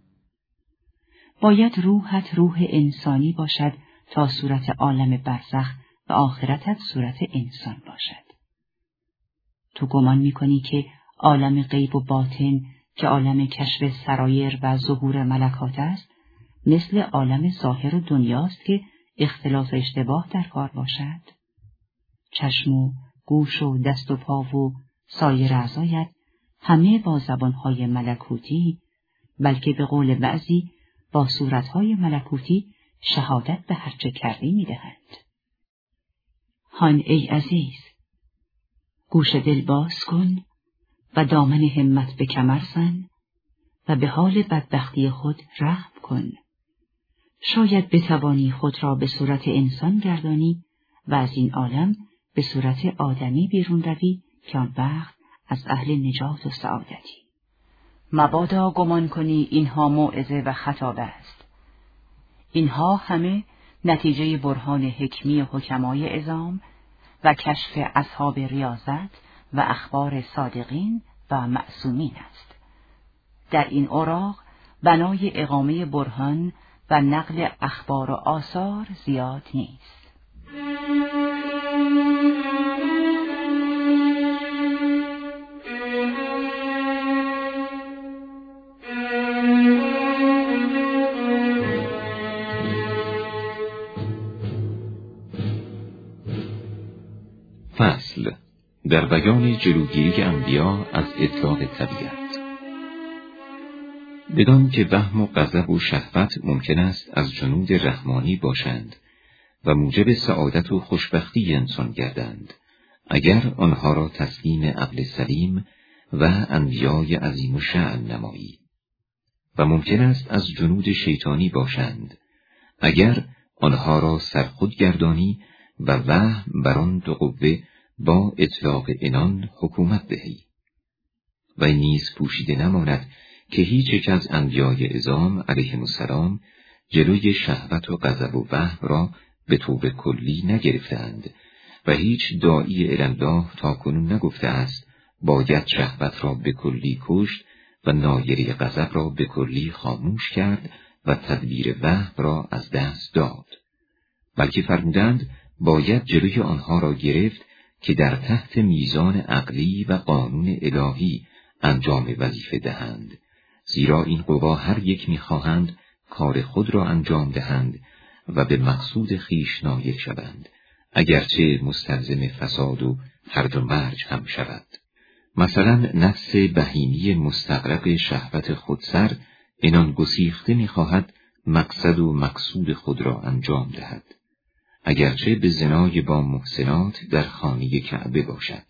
باید روحت روح انسانی باشد تا صورت عالم برزخ و آخرتت صورت انسان باشد. تو گمان می‌کنی که عالم غیب و باطن که عالم کشف سرایر و ظهور ملکات است مثل عالم ظاهر و دنیاست که اختلاط و اشتباه در کار باشد؟ چشم و گوش و دست و پا و سایر اعضایت همه با زبانهای ملکوتی، بلکه به قول بعضی با صورتهای ملکوتی شهادت به هرچه کردی می‌دهند. هان ای عزیز، گوش دل باز کن و دامن همت به کمر زن و به حال بدبختی خود رحم کن. شاید بتوانی خود را به صورت انسان گردانی و از این عالم به صورت آدمی بیرون روی که آن وقت از اهل نجات و سعادتی. مبادا گمان کنی اینها موعظه و خطابه است. اینها همه نتیجه برهان حکمی حکمای عظام و کشف اصحاب ریاضت و اخبار صادقین و معصومین است. در این اوراق بنای اقامه برهان و نقل اخبار و آثار زیاد نیست. فصل در بیان جلوگیری انبیا از اطلاق طبیعت. بدان که وهم و غضب و شهوت ممکن است از جنود رحمانی باشند و موجب سعادت و خوشبختی انسان گردند اگر آنها را تسلیم عقل سلیم و انبیای عظیم و شأن نمایی، و ممکن است از جنود شیطانی باشند اگر آنها را سرخود گردانی و وهم بر آن دو قوه با اطلاق عنان حکومت دهی. و نیز پوشیده نماند که هیچ یک از انبیای عظام علیهم السلام جلوی شهوت و غضب و وهم را به طور کلی نگرفتند و هیچ داعی الی الله تاکنون نگفته است باید شهوت را به کلی کشت و نایره غضب را به کلی خاموش کرد و تدبیر وهم را از دست داد، بلکه فرمودند باید جلوی آنها را گرفت که در تحت میزان عقلی و قانون الهی انجام وظیفه دهند، زیرا این قوا هر یک می‌خواهند کار خود را انجام دهند و به مقصود خیش نایل شوند، اگرچه مستلزم فساد و هرج و مرج هم شود. مثلا نفس بهیمی مستغرق شهوت خودسر عنان گسیخته می‌خواهد مقصد و مقصود خود را انجام دهد، اگرچه به زنای با محسنات در خانه کعبه باشد،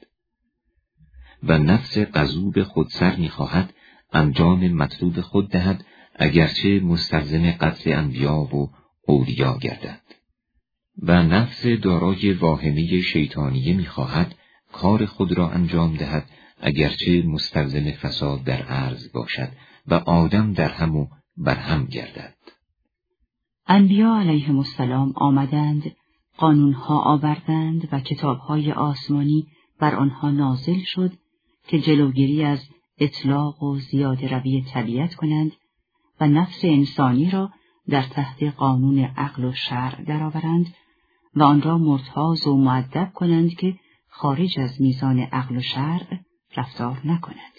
و نفس غضوب خودسر می‌خواهد انجام مطلوب خود دهد اگرچه مستلزم قتل انبیا و اولیا گردد، و نفس دارای واهمه شیطانیه می‌خواهد کار خود را انجام دهد اگرچه مستلزم فساد در ارض باشد و آدم در هم و بر هم گردد. انبیا علیهم السلام آمدند، قانونها آوردند و کتابهای آسمانی بر آنها نازل شد که جلوگیری از اطلاق و زیاده روی طبیعت کنند و نفس انسانی را در تحت قانون عقل و شرع درآورند و آن را مرتاض و مؤدب کنند که خارج از میزان عقل و شرع رفتار نکند.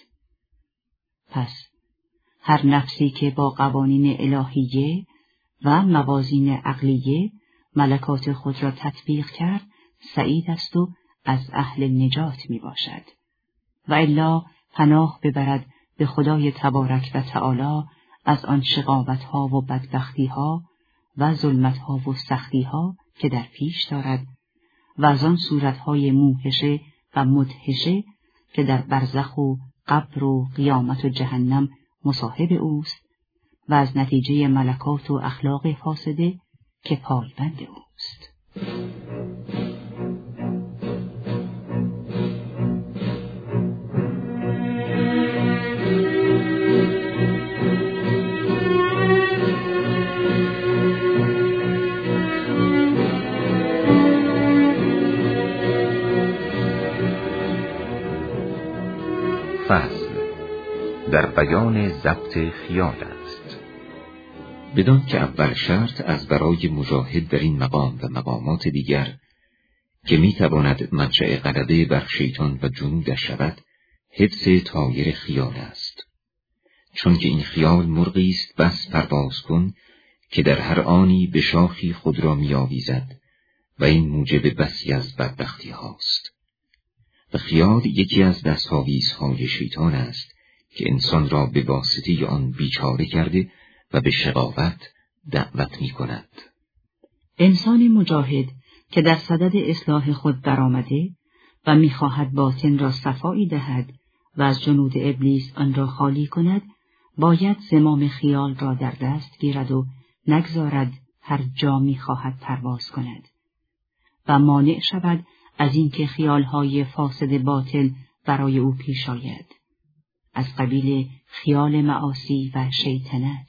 پس هر نفسی که با قوانین الهیه و موازین عقلیه ملکات خود را تطبیق کرد سعید است و از اهل نجات می باشد، و الا پناه ببرد به خدای تبارک و تعالی از آن شقاوتها و بدبختیها و ظلمتها و سختیها که در پیش دارد و از آن صورتهای موحشه و مدهشه که در برزخ و قبر و قیامت و جهنم مصاحب اوست و از نتیجه ملکات و اخلاق فاسده که پایبند اوست. فصل در بیان ضبط خیال است. بدان که اول شرط از برای مجاهد در این مقام و مقامات دیگر که می تواند منشأ غلبه بر شیطان و جنودش شود، حفظ طایر خیال است، چون که این خیال مرغی است بس پرواز کن که در هر آنی به شاخی خود را می آویزد و این موجب بسی از بدبختی هاست. و خیال یکی از دستاویزهای شیطان است که انسان را به واسطه آن بیچاره کرده و به شقاوت دعوت می کند. انسان مجاهد که در صدد اصلاح خود برآمده و می خواهد باطن را صفایی دهد و از جنود ابلیس آن را خالی کند، باید زمام خیال را در دست گیرد و نگذارد هر جا می خواهد پرواز کند و مانع شود از اینکه خیالهای فاسد باطل برای او پیش آید، از قبیل خیال معاصی و شیطنت.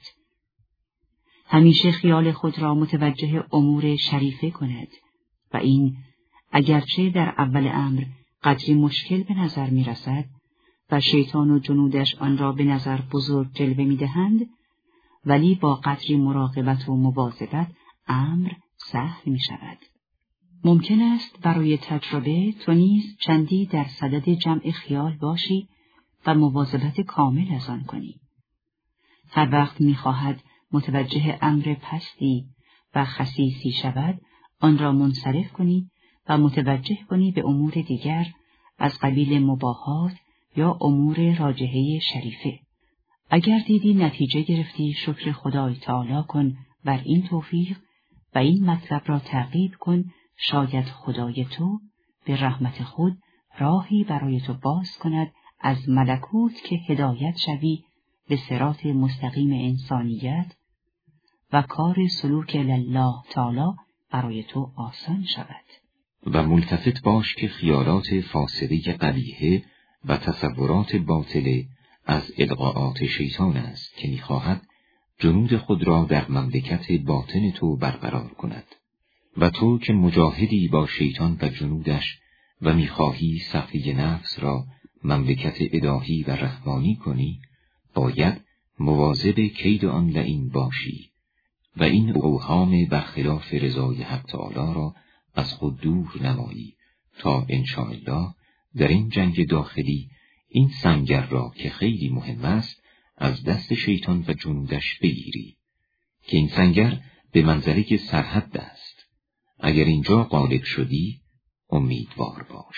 همیشه خیال خود را متوجه امور شریفه کند و این اگرچه در اول امر قدری مشکل به نظر می رسد و شیطان و جنودش آن را به نظر بزرگ جلوه می دهند، ولی با قدری مراقبت و مواظبت امر سهل می شود. ممکن است برای تجربه تو نیز چندی در صدد جمع خیال باشی و مواظبت کامل از آن کنی. هر وقت می خواهد متوجه امر پستی و خسیسی شود، آن را منصرف کنی و متوجه کنی به امور دیگر، از قبیل مباحات یا امور راجحه شریفه. اگر دیدی نتیجه گرفتی شکر خدای تعالی کن بر این توفیق و این مطلب را تعقیب کن، شاید خدای تو به رحمت خود راهی برای تو باز کند از ملکوت که هدایت شوی به صراط مستقیم انسانیت و کار سلوک الله تعالی برای تو آسان شود. و ملتفت باش که خیالات فاسده قبیحه و تصورات باطله از القاءات شیطان است که می‌خواهد جنود خود را در مملکت باطن تو برقرار کند و تو که مجاهدی با شیطان و جنودش و می‌خواهی صفی نفس را مملکت الهی و رحمانی کنی، باید مواظب کید آن لعین باشی و این اوهام برخلاف رضای حق تعالی را از خود دور نمایی تا انشاءالله در این جنگ داخلی این سنگر را که خیلی مهم است از دست شیطان و جنودش بگیری که این سنگر به منزله سرحد است. اگر اینجا غالب شدی امیدوار باش.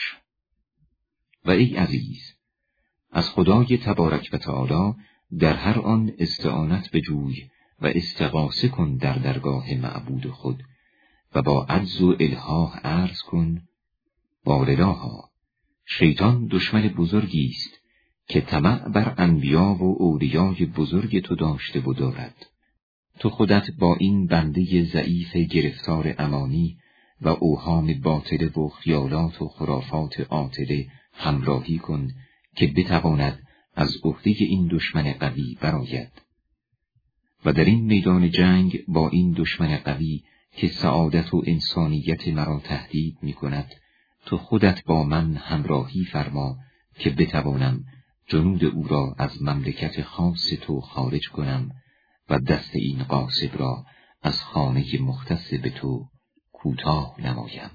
و ای عزیز، از خدای تبارک و تعالی در هر آن استعانت بجوی و استغاثه کن در درگاه معبود خود و با عجز و الحاح عرض کن: بارلاها، شیطان دشمن بزرگی است که طمع بر انبیا و اولیای بزرگ تو داشته و دارد. تو خودت با این بنده ضعیف گرفتار امانی و اوهام باطله و خیالات و خرافات عاطله همراهی کن که بتواند از عهده این دشمن قوی برآید. و در این میدان جنگ با این دشمن قوی که سعادت و انسانیت مرا تهدید می کند، تو خودت با من همراهی فرما که بتوانم جنود او را از مملکت خاص تو خارج کنم و دست این غاصب را از خانه مختص به تو کوتاه نمایم.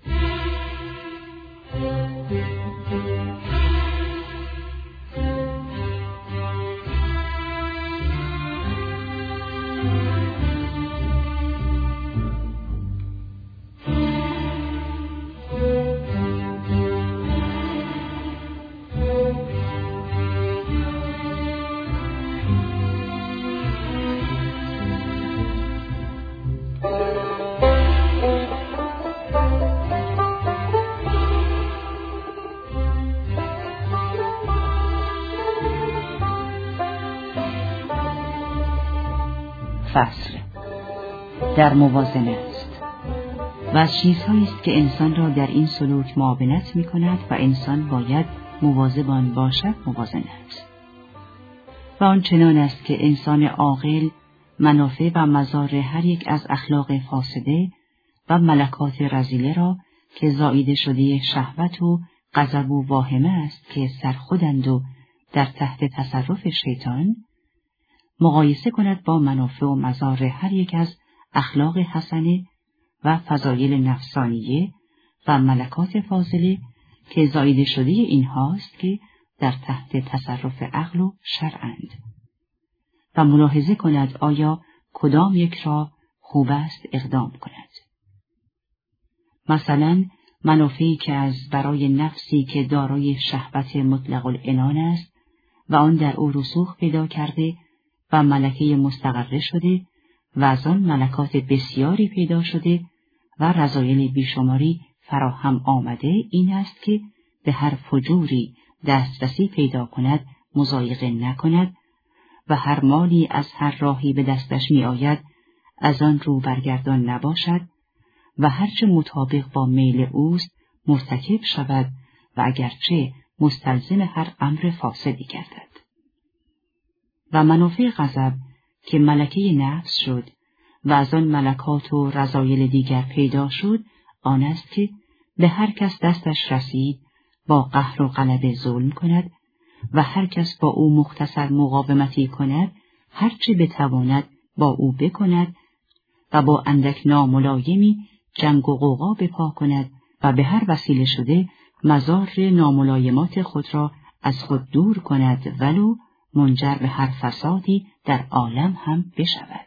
فصل در موازنه است و از چیزهایی است که انسان را در این سلوک معاونت می کند و انسان باید مواظب آن باشد موازنه است. و آن چنان است که انسان عاقل منافع و مضار هر یک از اخلاق فاسده و ملکات رذیله را که زائیده شده شهوت و غضب و واهمه است که سرخودند و در تحت تصرف شیطان، مقایسه کند با منافع و مضار هر یک از اخلاق حسنه و فضایل نفسانیه و ملکات فاضله که زائیده شده اینهاست که در تحت تصرف عقل و شرعند و ملاحظه کند آیا کدام یک را خوب است اقدام کند. مثلا منافعی که از برای نفسی که دارای شهوت مطلق العنان است و آن در او رسوخ پیدا کرده و ملکه مستقره شده و از آن ملکات بسیاری پیدا شده و رذایل بیشماری فراهم آمده، این است که به هر فجوری دسترسی پیدا کند مضایقه نکند و هر مالی از هر راهی به دستش می آید از آن رو برگردان نباشد و هرچه مطابق با میل اوست مرتکب شود و اگرچه مستلزم هر امر فاسدی گردد. و منافع غضب که ملکه نفس شد و از آن ملکات و رذایل دیگر پیدا شد، آن است که به هر کس دستش رسید با قهر و غلبه ظلم کند و هر کس با او مختصر مقاومتی کند هرچه بتواند با او بکند و با اندک ناملایمی جنگ و غوغا بپا کند و به هر وسیله شده مضار ناملایمات خود را از خود دور کند ولو منجر به هر فسادی در عالم هم بشود.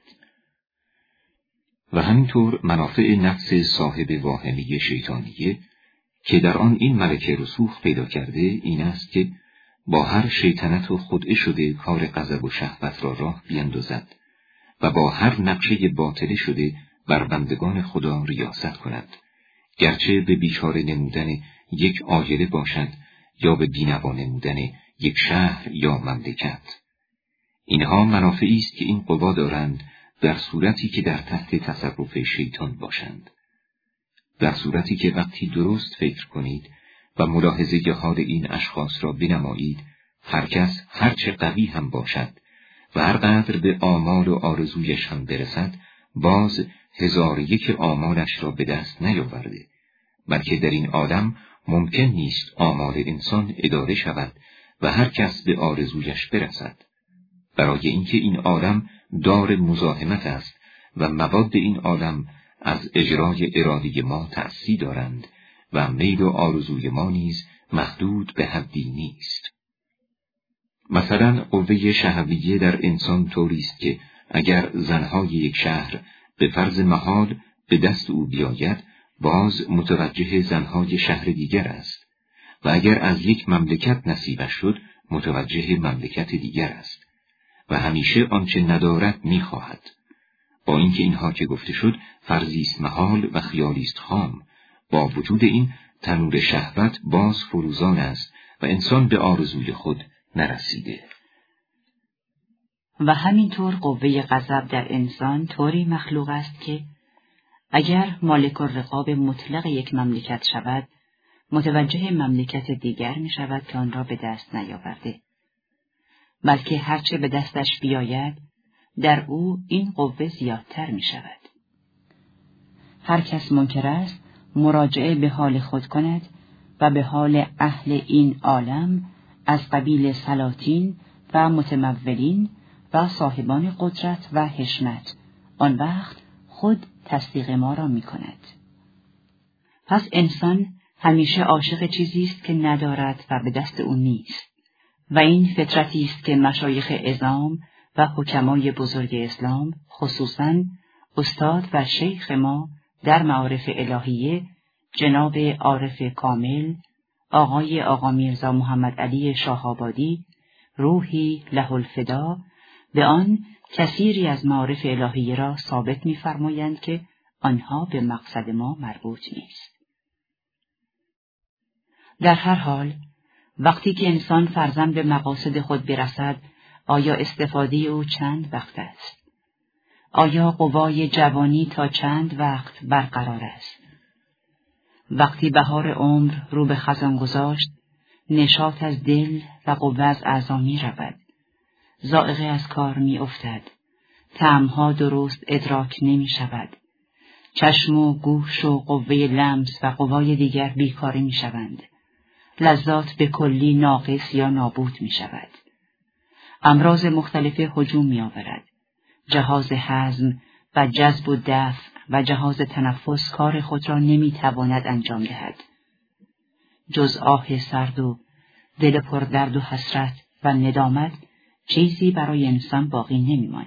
و همینطور منافع نفس صاحب واهمه شیطانیه که در آن این ملکه رسوخ پیدا کرده این است که با هر شیطنت و خدعه شده کار غضب و شهوت را راه بیندازد و با هر نقشه باطله شده بر بندگان خدا ریاست کند، گرچه به بیچاره نمودن یک عاجله باشد یا به بینوا نمودن یک شهر یا مملکت. اینها منافعی است که این قوا دارند در صورتی که در تحت تصرف شیطان باشند. در صورتی که وقتی درست فکر کنید و ملاحظه حال این اشخاص را بنمایید، هر کس هرچه قوی هم باشد و هر قدر به آمال و آرزویش هم برسد، باز هزار یک آمالش را به دست نیاورده، بلکه در این عالم ممکن نیست آمال انسان اداره شود و هر کس به آرزویش برسد، برای اینکه این عالم دار مزاحمت است و مواد این عالم از اجرای اراده ما تأثیر دارند و میل و آرزوی ما نیز محدود به حدی نیست. مثلا قوه شهویه در انسان طوری است که اگر زنهای یک شهر به فرض محال به دست او بیاید، باز متوجه زنهای شهر دیگر است و اگر از یک مملکت نصیبش شد، متوجه مملکت دیگر است و همیشه آنچه ندارد می‌خواهد. با اینکه اینها که گفته شد فرضی است محال و خیالی است خام، با وجود این تنور شهوت باز فروزان است و انسان به آرزوی خود نرسیده. و همینطور قوه غضب در انسان طوری مخلوق است که اگر مالک الرقاب مطلق یک مملکت شود، متوجه مملکت دیگر می شود که آن را به دست نیاورده، بلکه هرچه به دستش بیاید در او این قوه زیادتر می شود. هر کس منکر است مراجعه به حال خود کند و به حال اهل این عالم از قبیل سلاطین و متمولین و صاحبان قدرت و حشمت، آن وقت خود تصدیق ما را می کند. پس انسان همیشه عاشق چیزی است که ندارد و به دست او نیست و این فطرتی است که مشایخ عظام و حکمای بزرگ اسلام، خصوصاً استاد و شیخ ما در معارف الهیه جناب عارف کامل آقای آقا میرزا محمد علی شاه‌آبادی روحی له الفدا به آن کثیری از معارف الهیه را ثابت می‌فرمایند که آنها به مقصد ما مربوط نیست. در هر حال وقتی که انسان فرزن به مقاصد خود برسد، آیا استفاده او چند وقت است؟ آیا قوای جوانی تا چند وقت برقرار است؟ وقتی بهار عمر رو به خزان گذاشت، نشاط از دل و قوه از اعضا می رود، ذائقه از کار می افتد، طعمها درست ادراک نمی شود، چشم و گوش و قوه لمس و قوای دیگر بیکاره می شوند، لذات به کلی ناقص یا نابود می شود، امراض مختلف هجوم می آورد، جهاز هضم و جذب و دفع و جهاز تنفس کار خود را نمی تواند انجام دهد. جز آه سرد و دل پر درد و حسرت و ندامت چیزی برای انسان باقی نمی ماند.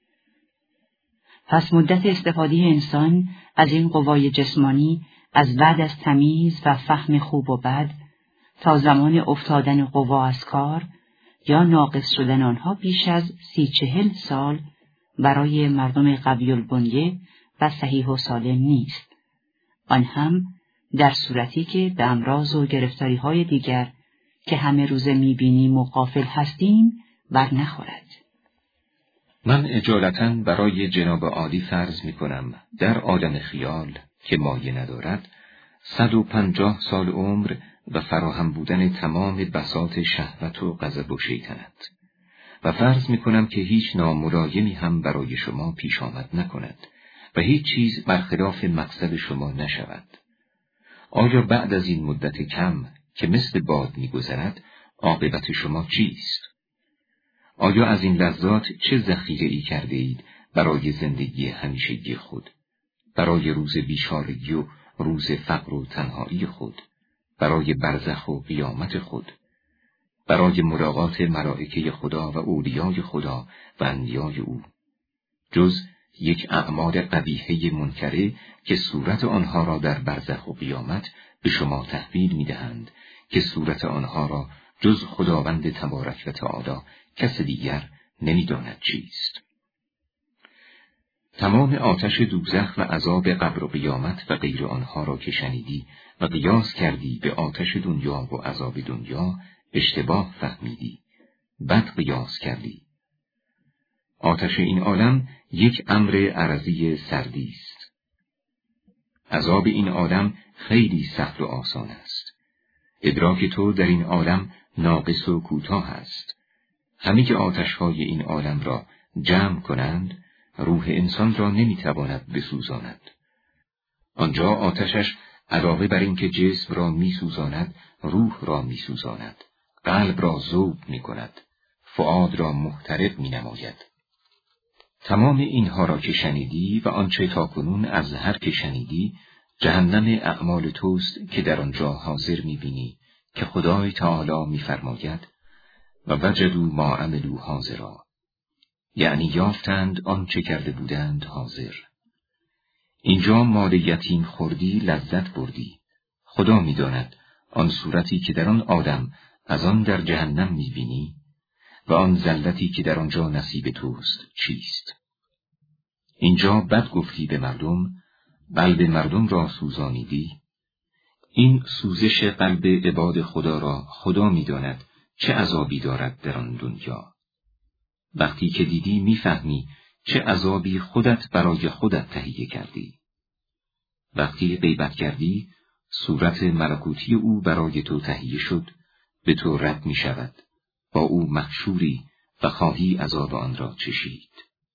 پس مدت استفاده انسان از این قوای جسمانی از بعد از تمیز و فهم خوب و بد تا زمان افتادن قوا از کار یا ناقص شدن آنها بیش از سی چهل سال برای مردم قوی البنیه و صحیح و سالم نیست، آن هم در صورتی که به امراض و گرفتاری های دیگر که همه روزه میبینیم و غافل هستیم بر نخورد. من اجالتاً برای جناب عالی فرض میکنم در عالم خیال که مایه ندارد صد و پنجاه سال عمر و فراهم بودن تمام بساط شهوت و غضب و شیطنت، و فرض میکنم که هیچ ناملایمی هم برای شما پیش آمد نکند و هیچ چیز برخلاف مقصد شما نشود. آیا بعد از این مدت کم که مثل باد میگذرد عاقبت شما چیست؟ آیا از این لذات چه ذخیره ای کرده اید برای زندگی همیشگی خود، برای روز بیچارگی و روز فقر و تنهایی خود، برای برزخ و قیامت خود، برای ملاقات ملائکه خدا و اولیای خدا و انبیای او، جز یک اعمال قبیحه منکره که صورت آنها را در برزخ و قیامت به شما تحویل می‌دهند که صورت آنها را جز خداوند تبارک و تعالی کس دیگر نمی‌داند چیست. تمام آتش دوزخ و عذاب قبر و قیامت و غیر آنها را که شنیدی و قیاس کردی به آتش دنیا و عذاب دنیا، اشتباه فهمیدی، بد قیاس کردی. آتش این عالم یک امر عرضی سردی است. عذاب این عالم خیلی سهل و آسان است. ادراک تو در این عالم ناقص و کوتاه است. همه آتش‌های این عالم را جمع کنند، روح انسان را نمیتواند بسوزاند. آنجا آتشش علاوه بر اینکه جسم را میسوزاند، روح را میسوزاند، قلب را ذوب میکند، فؤاد را محترق مینماید. تمام اینها را که شنیدی و آنچه تاکنون از هر که شنیدی، جهنم اعمال توست که در آنجا حاضر میبینی که خدای تعالی میفرماید و وجدوا ما عملوا حاضرا، یعنی یافتند آنچه کرده بودند حاضر. اینجا مال یتیم خوردی، لذت بردی. خدا میداند آن صورتی که در آن آدم از آن در جهنم میبینی و آن ذلتی که در آنجا نصیب توست چیست. اینجا بد گفتی به مردم، قلب مردم را سوزانیدی. این سوزش قلب عباد خدا را خدا میداند چه عذابی دارد در آن دنیا. وقتی که دیدی میفهمی چه عذابی خودت برای خودت تهیه کردی. وقتی غیبت کردی، صورت ملکوتی او برای تو تهیه شد، به تو رد می شود، با او محشوری و خواهی عذاب آن را چشید.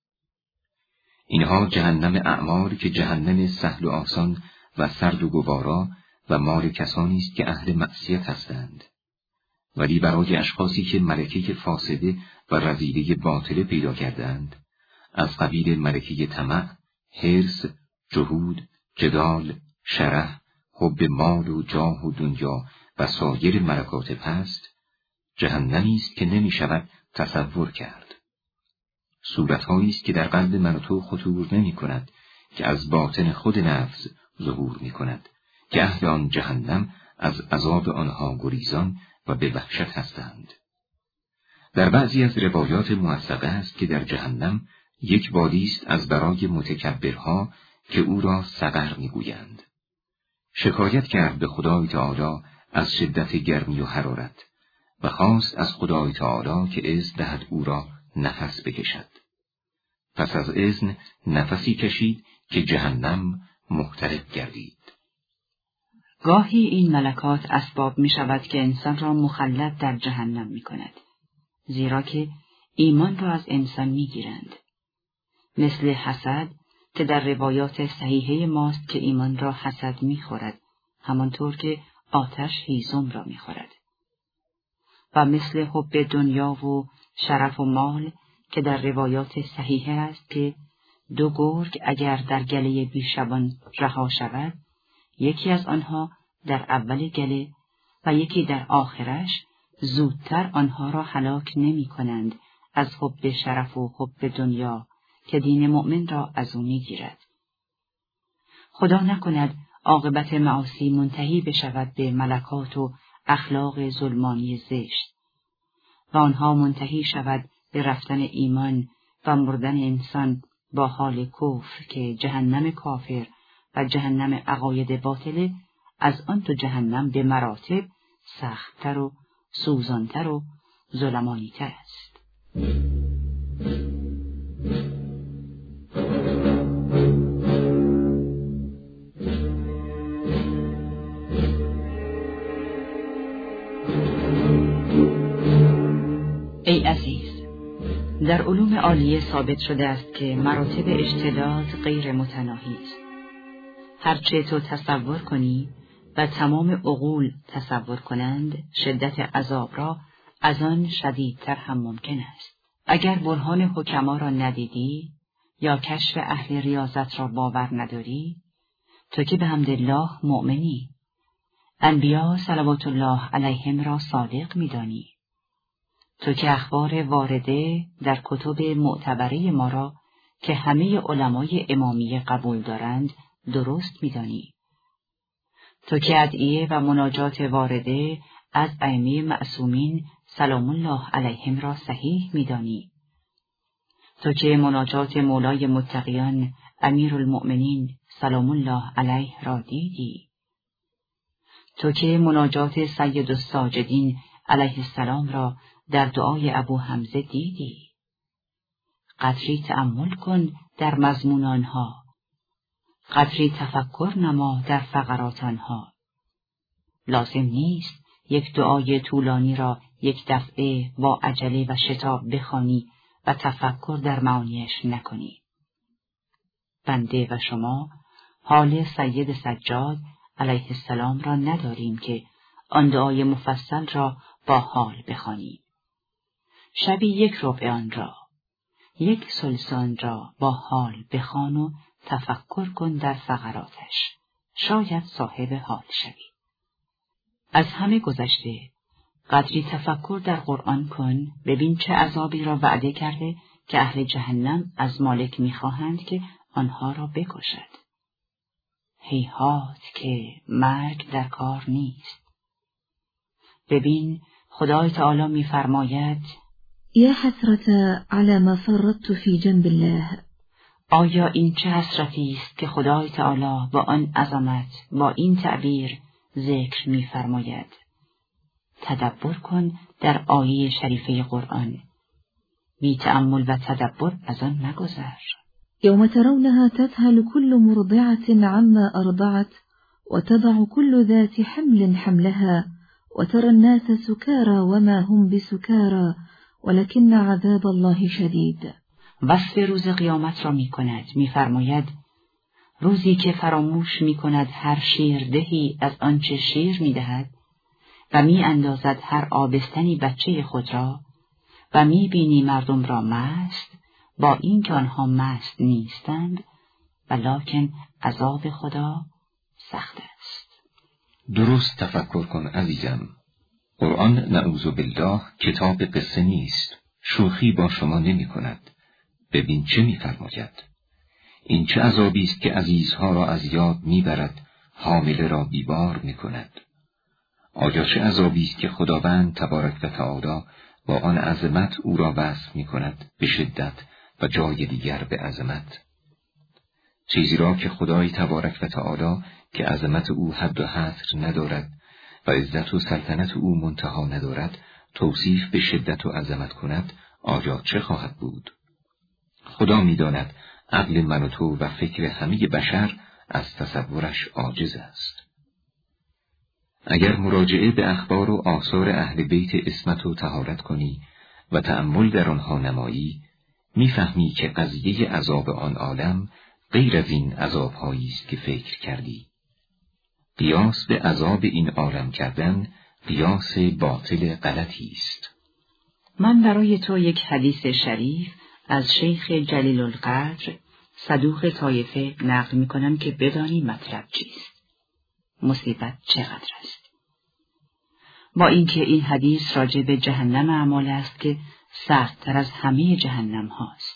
اینها جهنم اعمال که جهنم سهل و آسان و سرد و گوارا و مال کسانی است که اهل معصیت هستند. ولی برای اشخاصی که ملکه فاسده و رذیله باطله پیدا کردند، از قبیل ملکه طمع، حرص، جهود، جدال، شرح، حب مال و جاه و دنیا و سایر ملکات پست، جهنمی است که نمی شود تصور کرد. صورتهایی است که در قلب من و تو خطور نمی کند که از باطن خود نفس ظهور می کند که اهل آن جهنم از عذاب آنها گریزان و به وحشت هستند. در بعضی از روایات موثقه است که در جهنم یک وادی است از برای متکبرها که او را سقر میگویند. شکایت کرد به خدای تعالی از شدت گرمی و حرارت و خواست از خدای تعالی که اذن دهد او را نفس بکشد. پس از اذن نفسی کشید که جهنم محترق گردید. گاهی این ملکات اسباب می شود که انسان را مخلد در جهنم می کند، زیرا که ایمان را از انسان می گیرند. مثل حسد که در روایات صحیحه ماست که ایمان را حسد می خورد، همانطور که آتش هیزم را می خورد. و مثل حب دنیا و شرف و مال که در روایات صحیحه است که دو گرگ اگر در گله بیشبان رها شود، یکی از آنها در اول گله و یکی در آخرش، زودتر آنها را هلاک نمی کنند از حب شرف و حب دنیا که دین مؤمن را از او می گیرد. خدا نکند عاقبت معاصی منتهی بشود به ملکات و اخلاق ظلمانی زشت و آنها منتهی شود به رفتن ایمان و مردن انسان با حال کفر که جهنم کافر و جهنم عقاید باطله از آن تو جهنم به مراتب سخت‌تر و سوزانتر و ظلمانی‌تر است. ای عزیز، در علوم عالیه ثابت شده است که مراتب اجتهاد غیر متناهی است. هرچه تو تصور کنی و تمام عقول تصور کنند، شدت عذاب را از آن شدیدتر هم ممکن است. اگر برهان حکما را ندیدی یا کشف اهل ریاضت را باور نداری، تو که به حمدالله مؤمنی، انبیا صلوات الله علیهم را صادق می‌دانی. تو که اخبار وارده در کتب معتبره ما را که همه علمای امامیه قبول دارند درست می‌دانی. تو که ادعیه و مناجات وارده از ائمه معصومین سلام الله علیهم را صحیح می‌دانی. تو که مناجات مولای متقیان امیرالمؤمنین سلام الله علیه را دیدی. تو که مناجات سید الساجدین علیه السلام را در دعای ابو حمزه دیدی. قدری تأمل کن در مضمون آنها، قدری تفکر نما در فقرات آنها. لازم نیست یک دعای طولانی را یک دفعه با عجله و شتاب بخوانی و تفکر در معانیش نکنی. بنده و شما حال سید سجاد علیه السلام را نداریم که آن دعای مفصل را با حال بخوانی. شبی یک ربع آن را، یک ثلث را با حال بخوان و تفکر کن در فقراتش، شاید صاحب حال شوی. از همه گذشته قدری تفکر در قرآن کن، ببین چه عذابی را وعده کرده که اهل جهنم از مالک میخواهند که آنها را بکشد. هیهات که مرگ در کار نیست. ببین خدای تعالی میفرماید یا حسرت علی ما فرطت فی جنب الله. آیا این چه حسرتی است که خدای تعالی با آن عظمت با این تعبیر ذکر میفرماید. تدبر کن در آیه شریفه قرآن. بی تأمل و تدبر از آن مگذر. یوم ترونها تذهل كل مرضعة عما أرضعت وتضع كل ذات حمل حملها وترى الناس سكارى وما هم بسكارى ولكن عذاب الله شدید. وصف روز قیامت را می کند، می فرماید روزی که فراموش می کند هر شیردهی از آنچه شیر می دهد و می اندازد هر آبستنی بچه خود را و می بینی مردم را مست با اینکه آنها مست نیستند ولکن عذاب خدا سخت است. درست تفکر کن عزیزم. قرآن نعوذ بالله کتاب قصه نیست، شوخی با شما نمی کند. ببین چه می فرماید. این چه عذابی است که عزیزها را از یاد می برد، حامله را بیبار می کند. آیا چه عذابی است که خداوند تبارک و تعالی با آن عظمت او را وصف می کند به شدت و جای دیگر به عظمت. چیزی را که خدای تبارک و تعالی که عظمت او حد و حصر ندارد و عزت و سلطنت او منتها ندارد توصیف به شدت و عظمت کند، آیا چه خواهد بود؟ خدا می داند عقل من و تو و فکر همه بشر از تصورش عاجز است. اگر مراجعه به اخبار و آثار اهل بیت عصمت و طهارت کنی و تأمل در آنها نمایی، میفهمی که قضیه عذاب آن عالم غیر از این عذاب‌هایی است که فکر کردی. قیاس به عذاب این عالم کردن قیاس باطل غلطی است. من برای تو یک حدیث شریف از شیخ جلیل القدر صدوق طایفه نقل می کنم که بدانی مطلب چیست، مصیبت چقدر است. با اینکه این حدیث راجع به جهنم اعمال است که سخت‌تر از همه جهنم هاست.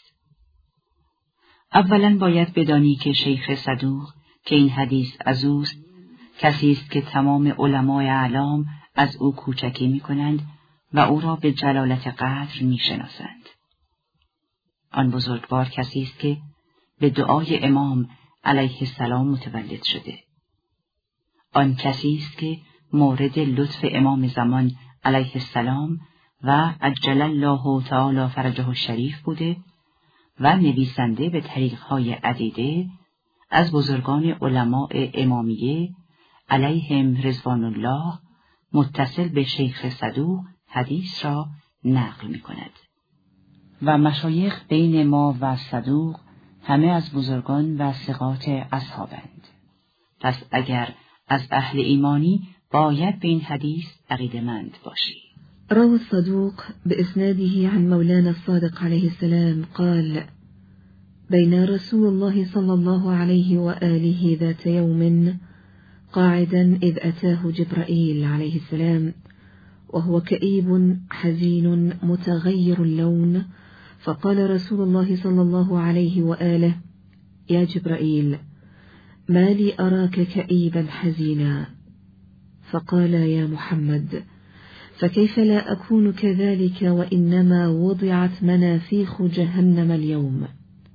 اولا باید بدانی که شیخ صدوق که این حدیث از اوست کسی است که تمام علمای اعلام از او کوچکی می کنند و او را به جلالت قدر می شناسند. آن بزرگوار کسی است که به دعای امام علیه السلام متولد شده. آن کسی است که مورد لطف امام زمان علیه السلام و عجل الله تعالی فرجه الشریف بوده و نویسنده به طریقهای عدیده از بزرگان علماء امامیه علیهم رضوان الله متصل به شیخ صدوق حدیث را نقل می کند. و مشایخ بین ما و صدوق همه از بزرگان و ثقات اصحابند. پس اگر از اهل ایمانی باید به این حدیث عقیده‌مند باشی. روى الصدوق بإسناده عن مولانا الصادق عليه السلام قال: بين رسول الله صلى الله عليه وآله ذات يوم قاعدا إذ أتاه جبرائيل عليه السلام وهو كئيب حزين متغير اللون، فقال رسول الله صلى الله عليه وآله: يا جبرائيل، ما لي أراك كئيبا حزينا؟ فقال: يا محمد، فكيف لا أكون كذلك وإنما وضعت منافيخ جهنم اليوم؟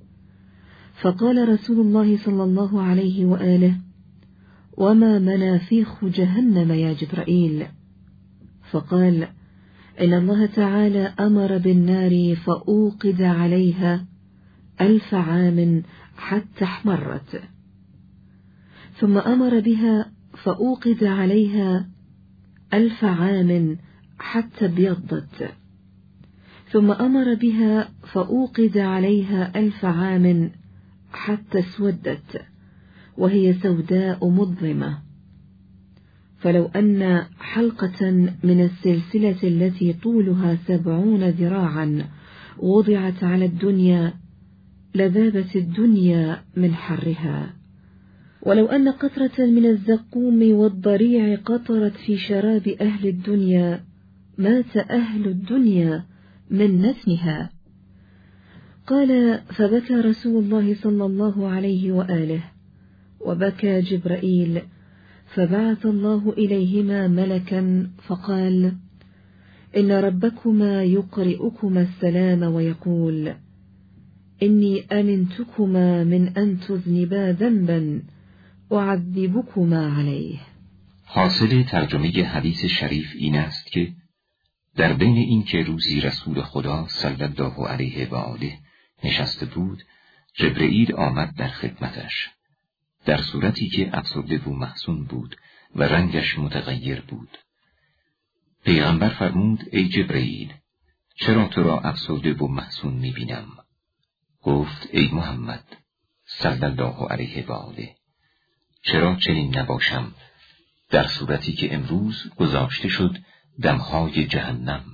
فقال رسول الله صلى الله عليه وآله: وما منافيخ جهنم يا جبرائيل؟ فقال: إن الله تعالى أمر بالنار فأوقد عليها ألف عام حتى احمرت، ثم أمر بها فأوقد عليها ألف عام حتى ابيضت، ثم أمر بها فأوقد عليها ألف عام حتى اسودت وهي سوداء مظلمة. فلو أن حلقة من السلسلة التي طولها سبعون ذراعا وضعت على الدنيا لذابت الدنيا من حرها، ولو أن قطرة من الزقوم والضريع قطرت في شراب أهل الدنيا مات أهل الدنيا من نتنها. قال: فبكى رسول الله صلى الله عليه وآله، وبكى جبرائيل، فبعث الله إليهما ملكا فقال: إن ربكما يقرئكما السلام ويقول: إني أمنتكما من أن تذنبا ذنبا أعذبكما عليه. حاصل ترجمه حدیث شریف این است که در بین این که روزی رسول خدا صلی الله علیه و آله نشسته بود، جبرئیل آمد در خدمتش، در صورتی که افسرده و محزون بود و رنگش متغیر بود. پیغمبر فرمود: ای جبرئیل، چرا تو را افسرده و محزون می‌بینم؟ گفت: ای محمد صلی الله علیه و آله، چرا چنین نباشم در صورتی که امروز گذاشته شد دمهای جهنم؟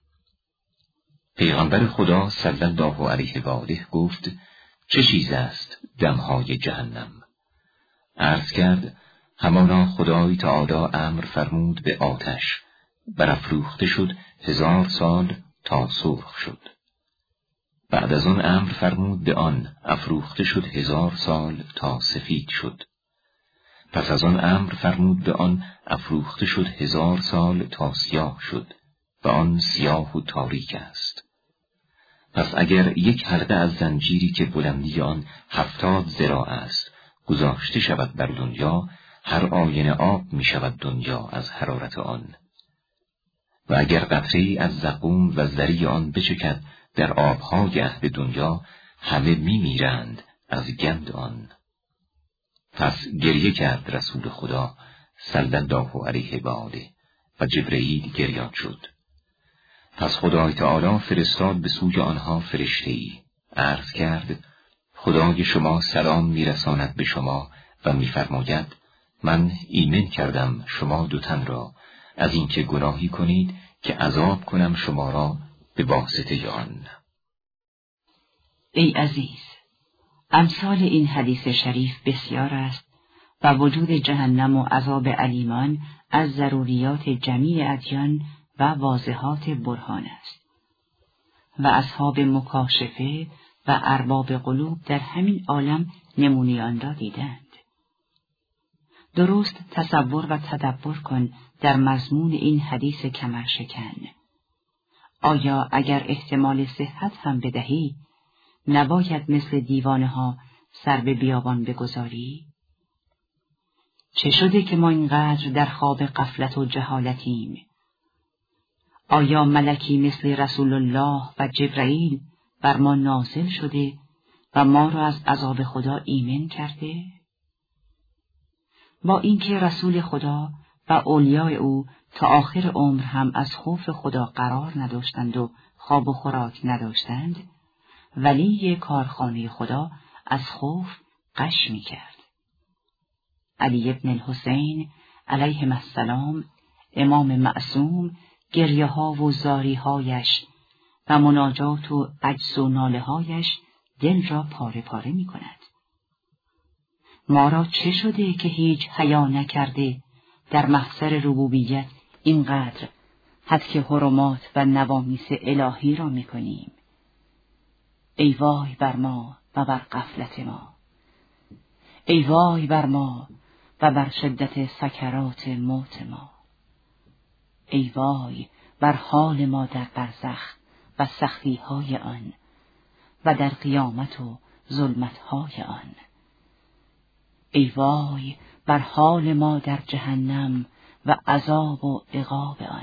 پیغمبر خدا صلی الله علیه و آله گفت: چه چیز است دمهای جهنم؟ عرض کرد: همانا خدای تعالی امر فرمود به آتش برافروخته شد هزار سال تا سرخ شد. بعد از آن امر فرمود به آن افروخته شد هزار سال تا سفید شد. پس از آن امر فرمود به آن افروخته شد هزار سال تا سیاه شد و آن سیاه و تاریک است. پس اگر یک حلقه از زنجیری که بلندی آن هفتاد ذراع است گذاشته شود بر دنیا، هر آینه آب می شود دنیا از حرارت آن. و اگر قطره‌ای از زقوم و ذری آن بچکد در آبهای اهل دنیا، همه می میرند از گند آن. پس گریه کرد رسول خدا صلی الله علیه و آله و جبرئیل گریان شد. پس خدای تعالی فرستاد به سوی آنها فرشته‌ای، عرض کرد: خدای شما سلام میرساند به شما و میفرماید: من ایمن کردم شما دو تن را از اینکه گناهی کنید که عذاب کنم شما را به واسطه آن. ای عزیز، امثال این حدیث شریف بسیار است و وجود جهنم و عذاب علیمان از ضروریات جمیع ادیان و واضحات برهان است و اصحاب مکاشفه و ارباب قلوب در همین عالم نمونه آن را دیدند. درست تصور و تدبر کن در مضمون این حدیث کمرشکن. آیا اگر احتمال صحت هم بدهی، نباید مثل دیوانه ها سر به بیابان بگذاری؟ چه شده که ما اینقدر در خواب غفلت و جهالتیم؟ آیا ملکی مثل رسول الله و جبرائیل بر ما نازل شده و ما را از عذاب خدا ایمن کرده؟ با اینکه رسول خدا و اولیای او تا آخر عمر هم از خوف خدا قرار نداشتند و خواب و خوراک نداشتند، ولی کارخانه خدا از خوف غش می کرد. علی ابن الحسین علیه السلام، امام معصوم، گریه ها و زاری هایش و مناجات و عجز و ناله هایش دل را پاره پاره می کند. ما را چه شده که هیچ حیا نکرده در محضر ربوبیت اینقدر حد که حرمات و نوامیس الهی را می کنیم؟ ای وای بر ما و بر غفلت ما، ای وای بر ما و بر شدت سکرات موت ما، ای وای بر حال ما در برزخ و سختی های آن و در قیامت و ظلمت های آن، ای وای بر حال ما در جهنم و عذاب و عقاب آن.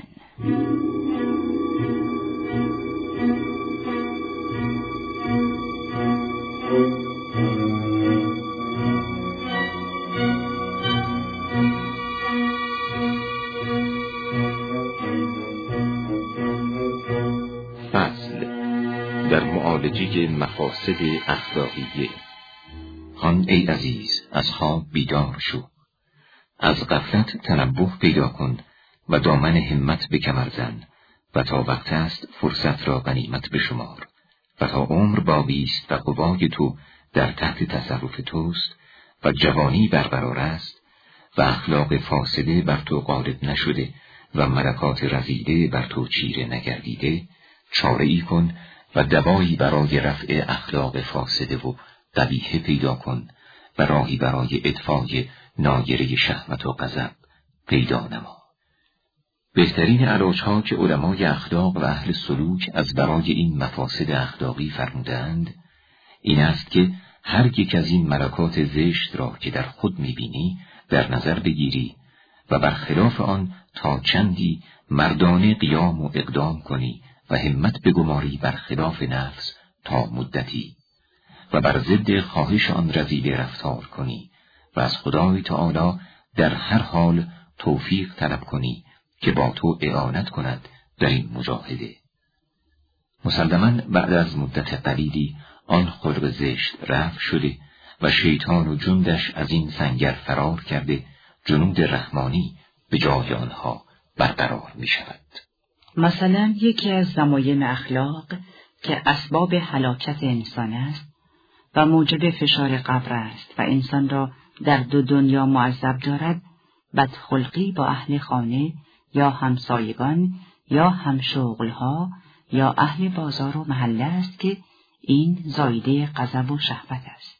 در معالجه مفاسد اخلاقیه. هان ای عزیز، از خواب بیدار شو، از غفلت تنبه پیدا کن و دامن همت به کمر زن و تا وقت است فرصت را غنیمت بشمار و تا عمر باقی است و قوای تو در تحت تصرف توست و جوانی برقرار است و اخلاق فاسده بر تو غالب نشده و ملکات رذیله بر تو چیره نگردیده، چاره ای کن و دوایی برای رفع اخلاق فاسده و قبیحه پیدا کن و راهی برای اطفای نایره شهوت و غضب پیدا نما. بهترین علاجها که علمای اخلاق و اهل سلوک از برای این مفاسد اخلاقی فرمودند این است که هر یک از این ملکات زشت را که در خود میبینی در نظر بگیری و برخلاف آن تا چندی مردانه قیام و اقدام کنی و همت بگماری بر خلاف نفس تا مدتی و بر ضد خواهش آن رذیله رفتار کنی و از خدای تعالی در هر حال توفیق طلب کنی که با تو اعانت کند در این مجاهده. مسلماً بعد از مدت قلیلی آن خلق زشت رفع شده و شیطان و جندش از این سنگر فرار کرده جنود رحمانی به جای آنها برقرار می شود. مثلا یکی از ضمایم اخلاق که اسباب هلاکت انسان است و موجب فشار قبر است و انسان را در دو دنیا معذب دارد، بدخلقی با اهل خانه یا همسایگان یا همشغلها یا اهل بازار و محله است که این زایده غضب و شهوت است.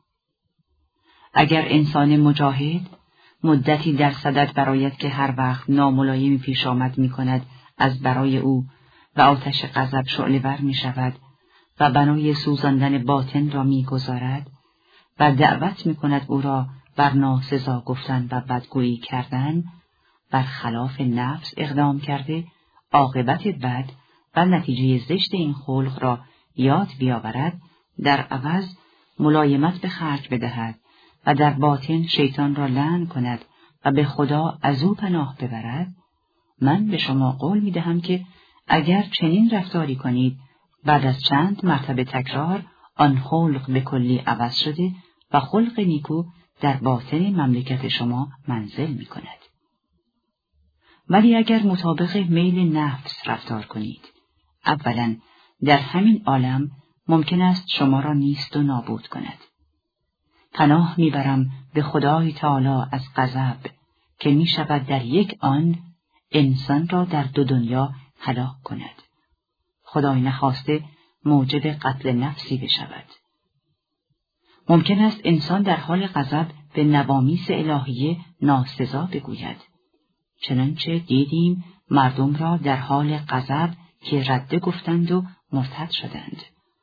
اگر انسان مجاهد مدتی در صدد برآید که هر وقت ناملایمی پیش آمد می کند از برای او و آتش غضب شعله‌ور می شود و بنای سوزاندن باطن را می گذارد و دعوت می کند او را بر ناسزا گفتن و بدگویی کردن، بر خلاف نفس اقدام کرده عاقبت بد و نتیجه زشت این خلق را یاد بیاورد، در عوض ملایمت به خرج بدهد و در باطن شیطان را لعن کند و به خدا از او پناه ببرد، من به شما قول می دهم که اگر چنین رفتاری کنید بعد از چند مرتبه تکرار آن خلق به کلی عوض شده و خلق نیکو در باطن مملکت شما منزل می کند. ولی اگر مطابق میل نفس رفتار کنید، اولا در همین عالم ممکن است شما را نیست و نابود کند. پناه میبرم به خدای تعالی از غضب که می شود در یک آن انسان را در دو دنیا هلاک کند. خدای نخواسته موجب قتل نفسی بشود. ممکن است انسان در حال غضب به نوامیس الهیه ناسزا بگوید. چنانچه دیدیم مردم را در حال غضب که رده گفتند و مرتد شدند.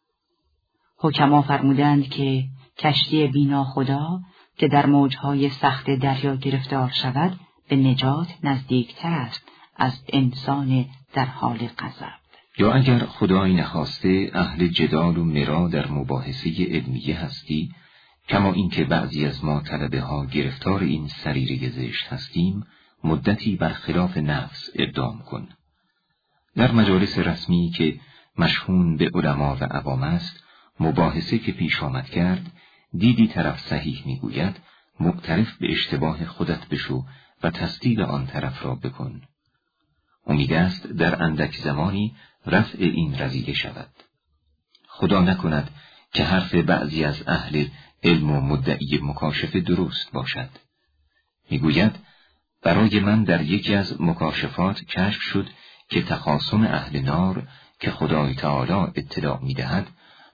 حکما فرمودند که کشتی بینا خدا که در موجهای سخت دریا گرفتار شود به نجات نزدیکتر است از انسان در حال غضب. یا اگر خدای نخواسته اهل جدال و مرا در مباحثه علمیه هستی، کما اینکه بعضی از ما طلبه ها گرفتار این سریره زشت هستیم، مدتی بر خلاف نفس اقدام کن. در مجالس رسمی که مشهون به علما و عوام است، مباحثه که پیش آمد کرد، دیدی طرف صحیح میگوید، معترف به اشتباه خودت بشو و تصدیق آن طرف را بکن. امید است در اندک زمانی رفع این رذیله شود. خدا نکند که حرف بعضی از اهل علم و مدعی مکاشفه درست باشد. میگوید برای من در یکی از مکاشفات کشف شد که تخاصم اهل نار که خدای تعالی اطلاع میدهد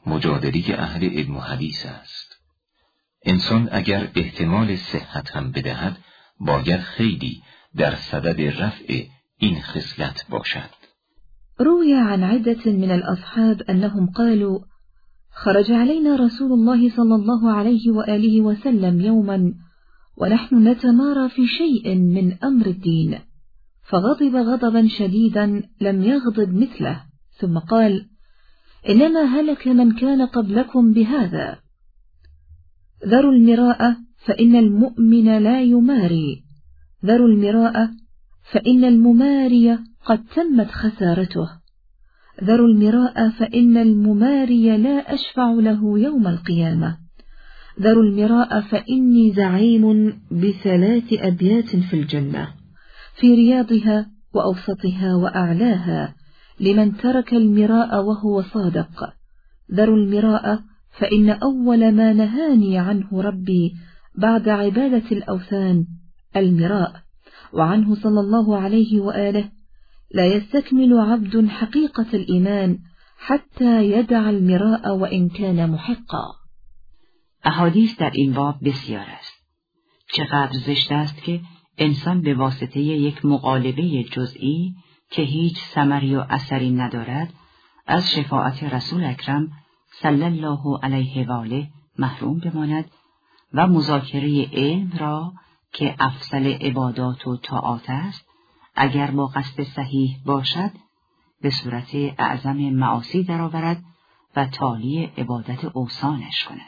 مجادله اهل علم و حدیث است. انسان اگر احتمال صحت هم بدهد، باید خیلی در صدد رفع این خصلت باشد. روي عن عدة من الأصحاب أنهم قالوا: خرج علينا رسول الله صلى الله عليه وآله وسلم يوما ونحن نتمارى في شيء من أمر الدين، فغضب غضبا شديدا لم يغضب مثله، ثم قال: إنما هلك من كان قبلكم بهذا، ذروا المراء فإن المؤمن لا يماري، ذروا المراء فإن المماري قد تمت خسارته، ذروا المراء فإن المماري لا أشفع له يوم القيامة، ذروا المراء فإني زعيم بثلاث أبيات في الجنة في رياضها وأوسطها وأعلاها لمن ترك المراء وهو صادق، ذروا المراء فإن أول ما نهاني عنه ربي بعد عبادة الأوثان المراء، وعنه صلى الله عليه وآله: لا يستكمل عبد حقيقة الإيمان حتى يدع المراء وإن كان محقا. احادیث در این باب بسیار است. چقدر زشت است که انسان به واسطه یک مقالبه جزئی که هیچ ثمری و اثری ندارد از شفاعت رسول اکرم صلی الله علیه و آله محروم بماند و مذاکره علم را که افضل عبادات و طاعات است، اگر با قصد صحیح باشد، به صورت اعظم معاصی درآورد و تالی عبادت اوثانش کند.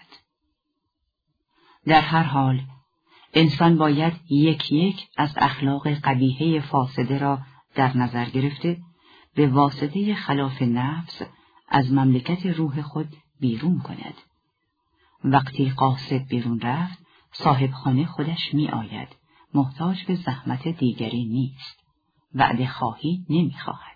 در هر حال انسان باید یک یک از اخلاق قبیحه فاسده را در نظر گرفته به واسطه خلاف نفس از مملکت روح خود بیرون کند. وقتی قاصد بیرون رفت، صاحب خانه خودش می آید، محتاج به زحمت دیگری نیست، وعده خواهی نمی خواهد.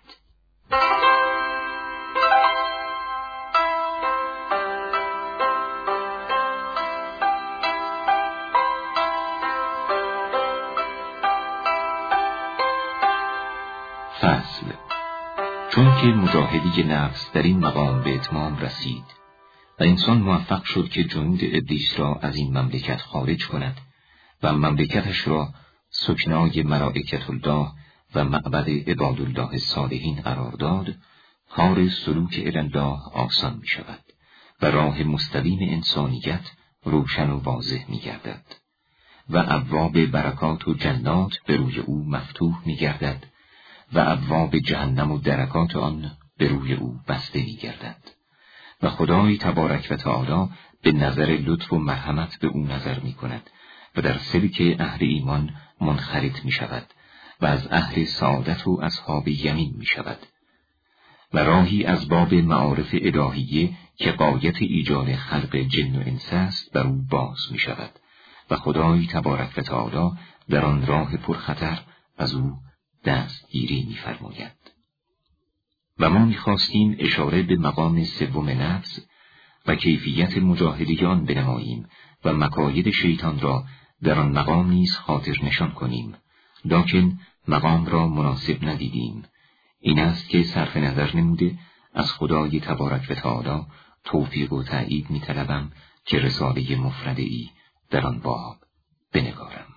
فصل. چون که مجاهدی نفس در این مقام به اتمام رسید و انسان موفق شد که جنود ابلیس را از این مملکت خارج کند و مملکتش را سکنای ملائکت الله و معبد عبادالله الصالحین قرار داد، کار سلوک الی الله آسان می شود و راه مستقیم انسانیت روشن و واضح می گردد و ابواب برکات و جنات به روی او مفتوح می گردد و ابواب جهنم و درکات آن به روی او بسته می گردد و خدای تبارک و تعالی به نظر لطف و مرحمت به او نظر می کند و در سلک اهل ایمان منخرط می شود و از اهل سعادت و اصحاب یمین می شود و راهی از باب معارف الهیه که غایت ایجاد خلق جن و انس است بر او باز می شود و خدای تبارک و تعالی در آن راه پرخطر از او دستگیری می فرماید. و ما می خواستیم اشاره به مقام سوم نفس و کیفیت مجاهده آن بنماییم و مکاید شیطان را در آن مقام نیز خاطر نشان کنیم، لکن مقام را مناسب ندیدیم. این است که صرف نظر نموده از خدای تبارک و تعالی توفیق و تأیید می طلبم که رساله مفرده‌ای در آن باب بنگارم.